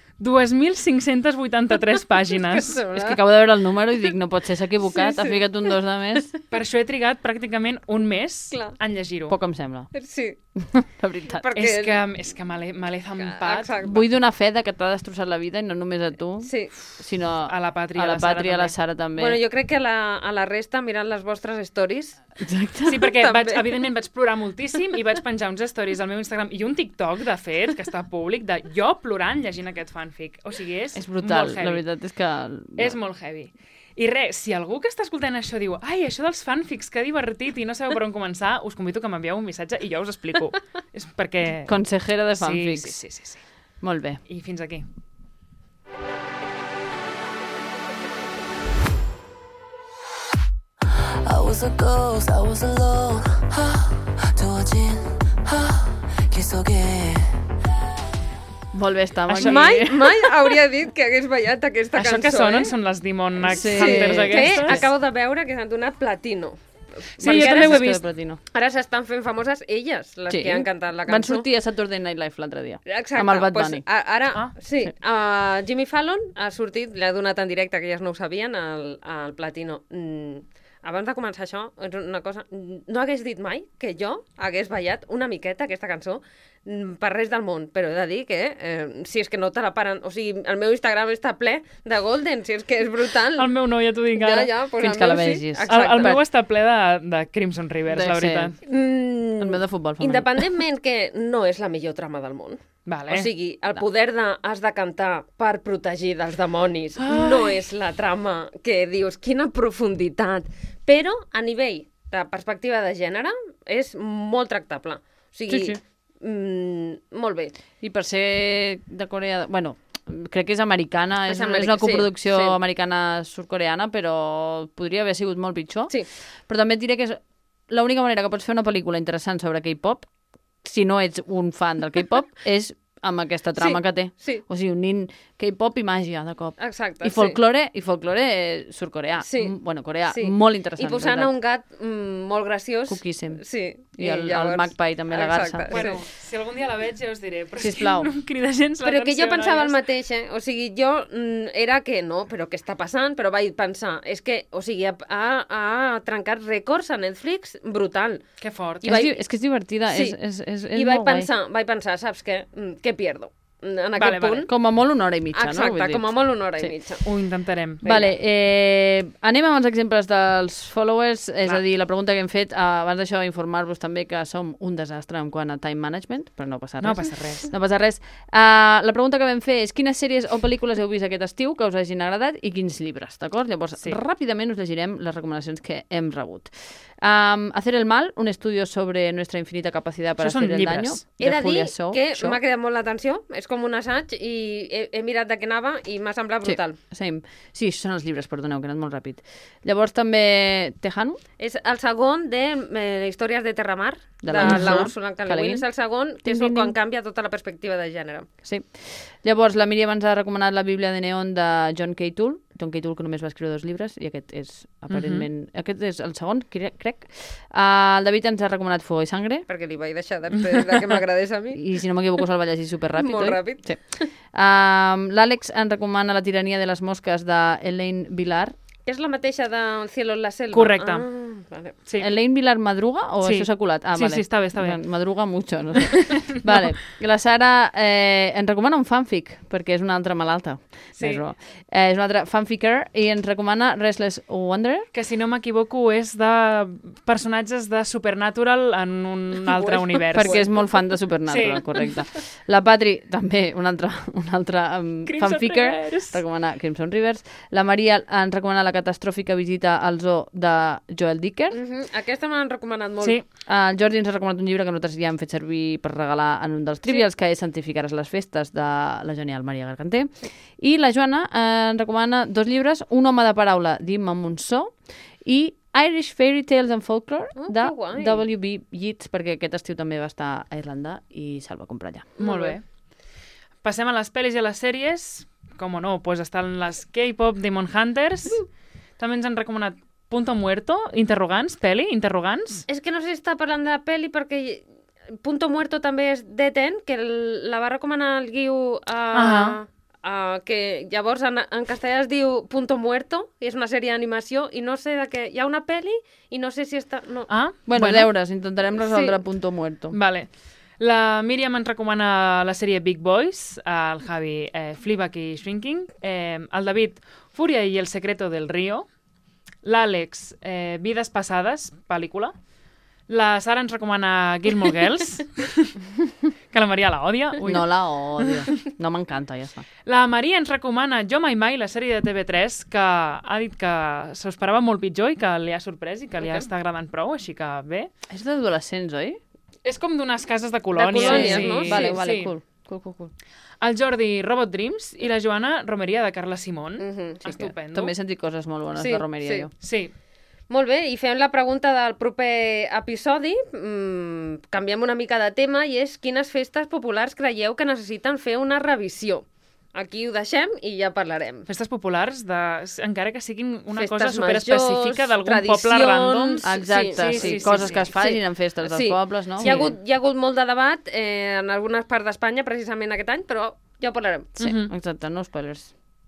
Speaker 1: 2.583 pàgines.
Speaker 2: És que acabo de veure el número i dic, no pot ser, s'ha equivocat, ha ficat un 2 de més.
Speaker 1: Per això he trigat pràcticament un mes en llegir-ho.
Speaker 2: Poc em sembla.
Speaker 3: Sí.
Speaker 2: La veritat.
Speaker 1: És que me l'he zampat.
Speaker 2: Vull donar fe de que t'ha destrossat la vida i no només a tu, sinó
Speaker 1: a la Pàtria,
Speaker 2: a la Sara també.
Speaker 3: Bueno, jo crec que a la resta, mirant les vostres stories...
Speaker 1: Exacte. Sí, perquè evidentment vaig plorar moltíssim i vaig penjar uns stories al meu Instagram i un TikTok, de fet, que està públic, de jo plorant llegint aquest fanfic. O sigui, és
Speaker 2: brutal,
Speaker 1: molt heavy.
Speaker 2: La veritat és que...
Speaker 1: És molt heavy. I res, si algú que està escoltant això diu ai, això dels fanfics, que divertit, i no sabeu per on començar, us convido que m'envieu un missatge i jo us explico. És perquè...
Speaker 2: Consejera de fanfics.
Speaker 1: Sí.
Speaker 2: Molt bé.
Speaker 1: I fins aquí.
Speaker 5: I was a ghost, I was alone. 두어진 길 속에.
Speaker 2: Molt bé, estàvem aquí.
Speaker 3: Mai hauria dit que hagués ballat aquesta cançó.
Speaker 1: Això que sonen són les Demon Hunters aquestes.
Speaker 3: Que acabo de veure que s'han donat platino.
Speaker 1: Sí, jo també ho he vist.
Speaker 3: Ara s'estan fent famoses elles, les que han cantat la cançó.
Speaker 2: Van sortir a Saturday Night Live l'altre dia.
Speaker 3: Exacte.
Speaker 2: Amb el Bad Bunny.
Speaker 3: Sí. Jimmy Fallon ha sortit, l'ha donat en directe, que elles no ho sabien, al platino. Abans de començar això, és una cosa... No hagués dit mai que jo hagués ballat una miqueta aquesta cançó per res del món, però he de dir que si és que no te la paren... O sigui, el meu Instagram està ple de Golden, si és que és brutal.
Speaker 1: El meu no, ja t'ho dic ara.
Speaker 3: Pues
Speaker 2: fins que la vegis.
Speaker 3: Sí.
Speaker 1: El meu està ple de Crimson Rivers, la veritat.
Speaker 2: El meu de futbol femení.
Speaker 3: Independentment que no és la millor trama del món,
Speaker 1: Vale.
Speaker 3: O sigui, el poder de has de cantar per protegir dels demonis no és la trama que dius, quina profunditat. Però, a nivell de perspectiva de gènere, és molt tractable. O sigui,
Speaker 2: Sí.
Speaker 3: molt bé.
Speaker 2: I per ser de Corea... Bueno, crec que és americana, és
Speaker 3: És
Speaker 2: una coproducció
Speaker 3: sí.
Speaker 2: americana-sud-coreana, però podria haver sigut molt pitjor.
Speaker 3: Sí.
Speaker 2: Però també et diré que és l'única manera que pots fer una pel·lícula interessant sobre K-pop, si no ets un fan del K-pop, és amb aquesta trama que té.
Speaker 3: Sí.
Speaker 2: O sigui, unint K-pop i màgia, de cop.
Speaker 3: Exacte,
Speaker 2: I folklore sud-coreà.
Speaker 3: Sí.
Speaker 2: Bueno, coreà,
Speaker 3: Sí.
Speaker 2: molt interessant.
Speaker 3: I posant
Speaker 2: veritat.
Speaker 3: un gat molt graciós.
Speaker 2: Coquíssim.
Speaker 3: Sí.
Speaker 2: I el magpie també, la garça.
Speaker 3: Exacte,
Speaker 1: Bueno,
Speaker 3: sí.
Speaker 1: si algun dia la veig ja us diré, però
Speaker 2: Sisplau.
Speaker 1: és que no em crida gens l'atenció.
Speaker 3: Però que jo pensava el
Speaker 1: noies.
Speaker 3: mateix, O sigui, jo era que no, però què està passant? Però vaig pensar, és que, o sigui, ha trencat rècords a Netflix brutal.
Speaker 1: Que fort.
Speaker 2: És que és divertida,
Speaker 3: Sí.
Speaker 2: és
Speaker 3: I
Speaker 2: molt
Speaker 3: vaig pensar, saps què? Què pierdo? En aquest
Speaker 1: Vale, vale.
Speaker 3: punt.
Speaker 2: Com a molt una hora i mitja, no?
Speaker 3: Exacte,
Speaker 2: Vull dir.
Speaker 3: com a molt una hora
Speaker 2: Sí.
Speaker 3: i mitja.
Speaker 1: Ho intentarem.
Speaker 2: Vale, anem amb els exemples dels followers, és a dir, la pregunta que hem fet, abans d'això informar-vos també que som un desastre en quant a time management, però no passa res.
Speaker 1: No passa res.
Speaker 2: No passa res. La pregunta que vam fer és quines sèries o pel·lícules heu vist aquest estiu que us hagin agradat i quins llibres, d'acord? Llavors, ràpidament us llegirem les recomanacions que hem rebut. Hacer el mal, un estudio sobre nuestra infinita capacidad para
Speaker 1: Això són
Speaker 2: hacer el
Speaker 1: llibres.
Speaker 2: daño,
Speaker 3: He de
Speaker 2: Julia
Speaker 3: dir
Speaker 2: Shaw.
Speaker 3: que m'ha cridat molt l'atenció, és com un assaig i he mirat de què anava i m'ha semblat brutal.
Speaker 2: Sí, same. Sí, això són els llibres, perdoneu, que he anat molt ràpid. Llavors també Tejano,
Speaker 3: És el segon de Històries de Terramar,
Speaker 2: De
Speaker 3: de
Speaker 2: la
Speaker 3: la
Speaker 2: Úrsula
Speaker 3: Úrsula
Speaker 2: K.
Speaker 3: K.
Speaker 2: Le
Speaker 3: Le
Speaker 2: Guin.
Speaker 3: És el segon, que és
Speaker 2: Ding, ding,
Speaker 3: quan
Speaker 2: ding.
Speaker 3: canvia tota la perspectiva de gènere.
Speaker 2: sí. Llavors la Míriam ens ha recomanat la Bíblia de Neon de John K. Toole, que només va escriure 2 llibres, i aquest és, aparentment, aquest és el segon, crec. El David ens ha recomanat Fuego i Sangre,
Speaker 3: Perquè li vaig deixar després de que m'agradés a mi.
Speaker 2: i si no m'equivoco se'l va llegir superràpid,
Speaker 3: Molt
Speaker 2: oi?
Speaker 3: ràpid.
Speaker 2: Sí. L'Àlex ens recomana La tirania de les mosques de Elaine Vilar.
Speaker 3: És la mateixa de Cielo en la selva?
Speaker 1: Correcte.
Speaker 3: Vale.
Speaker 1: Sí.
Speaker 2: Elaine Vilar madruga o
Speaker 1: Sí.
Speaker 2: això s'ha colat?
Speaker 1: Sí, sí, està bé, està bé.
Speaker 2: Madruga mucho, no sé. Vale. La Sara ens recomana un fanfic, perquè és una altra malalta.
Speaker 1: Sí.
Speaker 2: És una altra fanficer i ens recomana Restless Wanderer.
Speaker 1: Que si no m'equivoco és de personatges de Supernatural en un altre univers.
Speaker 2: Perquè és molt fan de Supernatural,
Speaker 1: Sí.
Speaker 2: correcte. La Patri, també, una altra
Speaker 1: Crimson
Speaker 2: fanficer,
Speaker 1: Rivers.
Speaker 2: recomana Crimson Rivers. La Maria ens recomana La catastròfica visita al zoo de Joel Dicker.
Speaker 3: Aquesta m'han recomanat molt.
Speaker 1: Sí.
Speaker 2: El Jordi ens ha recomanat un llibre que nosaltres ja hem fet servir per regalar en un dels trivials, que és Santificaràs les festes, de la genial Maria Garganter. I la Joana ens recomana 2 llibres, Un home de paraula, d'Imma Monsó, i Irish Fairy Tales and Folklore, de
Speaker 3: que guai.
Speaker 2: W.B. Yeats, perquè aquest estiu també va estar a Irlanda i se'l va comprar allà.
Speaker 1: Molt bé. Passem a les pel·lis i a les sèries. Com no, pues estan les K-pop Demon Hunters. També ens han recomanat Punto Muerto, interrogants, pel·li, interrogants.
Speaker 3: És que no sé si està parlant de la pel·li perquè Punto Muerto també és Dead End, que la va recomanar el Guiu que llavors en castellà es diu Punto Muerto, i és una sèrie d'animació, i no sé de què... Hi ha una pel·li i no sé si està... No.
Speaker 2: Bueno, deures, intentarem resoldre
Speaker 3: Sí.
Speaker 2: Punto Muerto.
Speaker 1: Vale. La Míriam ens recomana la sèrie Big Boys, el Javi Fleabag i Shrinking, el David Fúria i el secreto del río, l'Àlex Vides passades, pel·lícula, la Sara ens recomana Gilmore Girls, que la Maria la odia. Ui.
Speaker 2: No la odio. No m'encanta, ja està.
Speaker 1: La Maria ens recomana Jo Mai Mai, la sèrie de TV3, que ha dit que s'ho esperava molt pitjor i que li ha sorprès i que li està agradant prou, així que bé.
Speaker 2: És d'adolescents, oi?
Speaker 1: És com d'unes cases de colònies.
Speaker 3: De colònies,
Speaker 1: sí,
Speaker 3: no?
Speaker 1: sí,
Speaker 2: Vale,
Speaker 1: sí.
Speaker 2: vale, cool.
Speaker 1: El Jordi, Robot Dreams, i la Joana, Romeria de Carla Simón.
Speaker 3: Sí,
Speaker 1: Estupendo.
Speaker 2: També he sentit coses molt bones
Speaker 3: Sí,
Speaker 2: de Romeria,
Speaker 3: sí.
Speaker 2: jo.
Speaker 1: Sí.
Speaker 3: Molt bé, i fem la pregunta del proper episodi. Canviem una mica de tema i és quines festes populars creieu que necessiten fer una revisió? Aquí ho deixem i ja parlarem.
Speaker 1: Festes populars, encara que siguin una
Speaker 3: Festes
Speaker 1: cosa superespecífica
Speaker 3: majors,
Speaker 1: d'algun poble random.
Speaker 2: Exacte, sí, coses que es facin
Speaker 3: Sí.
Speaker 2: en festes dels
Speaker 3: Sí.
Speaker 2: pobles, no?
Speaker 3: Hi ha hagut molt de debat en algunes parts d'Espanya precisament aquest any, però ja ho parlarem.
Speaker 2: Sí, exacte, no spoilers.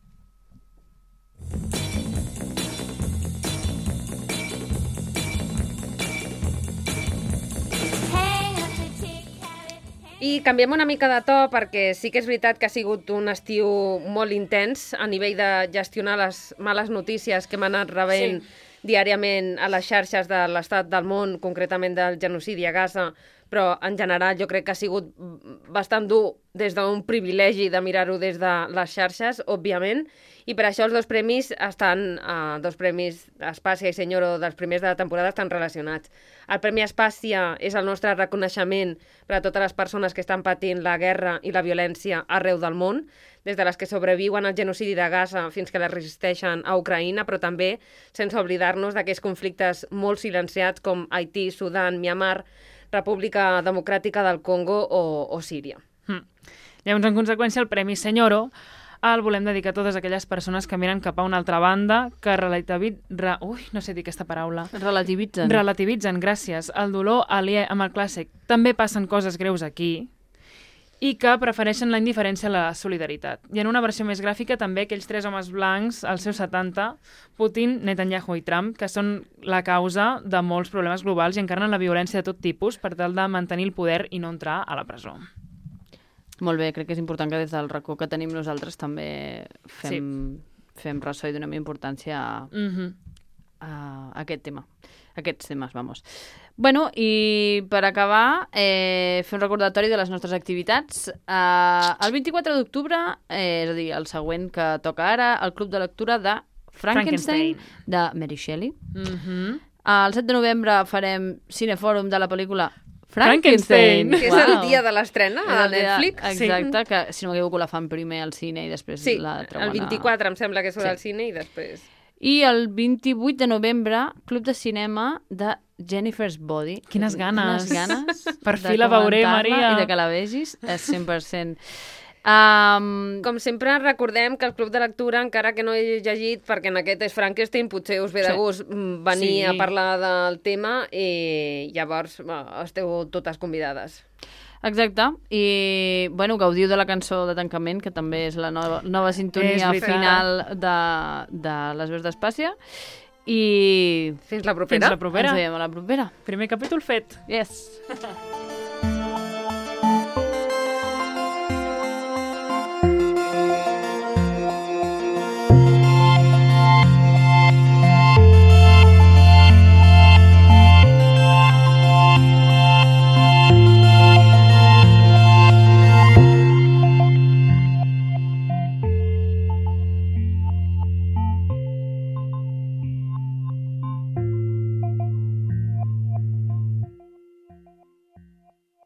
Speaker 3: I canviem una mica de to perquè sí que és veritat que ha sigut un estiu molt intens a nivell de gestionar les males notícies que hem anat rebent diàriament a les xarxes de l'estat del món, concretament del genocidi a Gaza, però en general jo crec que ha sigut bastant dur des d'un privilegi de mirar-ho des de les xarxes, òbviament, i per això els dos premis dos premis Espàcia i Senyoro dels primers de la temporada estan relacionats. El Premi Espàcia és el nostre reconeixement per a totes les persones que estan patint la guerra i la violència arreu del món, des de les que sobreviuen al genocidi de Gaza fins que les resisteixen a Ucraïna, però també sense oblidar-nos d'aquells conflictes molt silenciats com Haití, Sudan, Myanmar, República Democràtica del Congo o Síria.
Speaker 1: Llavors, en conseqüència, el Premi Senyoro el volem dedicar a totes aquelles persones que miren cap a una altra banda, que no sé dir aquesta paraula.
Speaker 2: Relativitzen.
Speaker 1: Relativitzen, gràcies. El dolor aliè amb el clàssic. També passen coses greus aquí i que prefereixen la indiferència a la solidaritat. I en una versió més gràfica també aquells 3 homes blancs, als seus 70, Putin, Netanyahu i Trump, que són la causa de molts problemes globals i encarnen la violència de tot tipus per tal de mantenir el poder i no entrar a la presó.
Speaker 2: Molt bé, crec que és important que des del racó que tenim nosaltres també fem ressò i donem importància a aquest tema. Aquests temes, vamos. Bueno, i per acabar, fer un recordatori de les nostres activitats. El 24 d'octubre, és a dir, el següent que toca ara, el Club de Lectura de Frankenstein, de Mary Shelley. El 7 de novembre farem Cinefòrum de la pel·lícula Frankenstein.
Speaker 3: Que és el dia de l'estrena a Netflix.
Speaker 2: Exacte, que si no m'equivoco la fan primer al cine i després la treuen.
Speaker 3: El 24 em sembla que surt al cine i després...
Speaker 2: I el 28 de novembre, Club de Cinema de Jennifer's Body.
Speaker 1: Quines ganes. Per
Speaker 2: de
Speaker 1: fi la veuré, Maria.
Speaker 2: I de que la vegis, 100%.
Speaker 3: Com sempre recordem que el Club de Lectura, encara que no he llegit, perquè en aquest és Frankenstein, potser us ve de gust venir a parlar del tema i llavors esteu totes convidades.
Speaker 2: Exacte, i bueno, gaudiu de la cançó de tancament, que també és la nova sintonia final de les veus d'Espàcia, i
Speaker 3: fins la propera.
Speaker 1: Ens
Speaker 2: veiem a la propera.
Speaker 1: Primer capítol fet.
Speaker 2: Yes.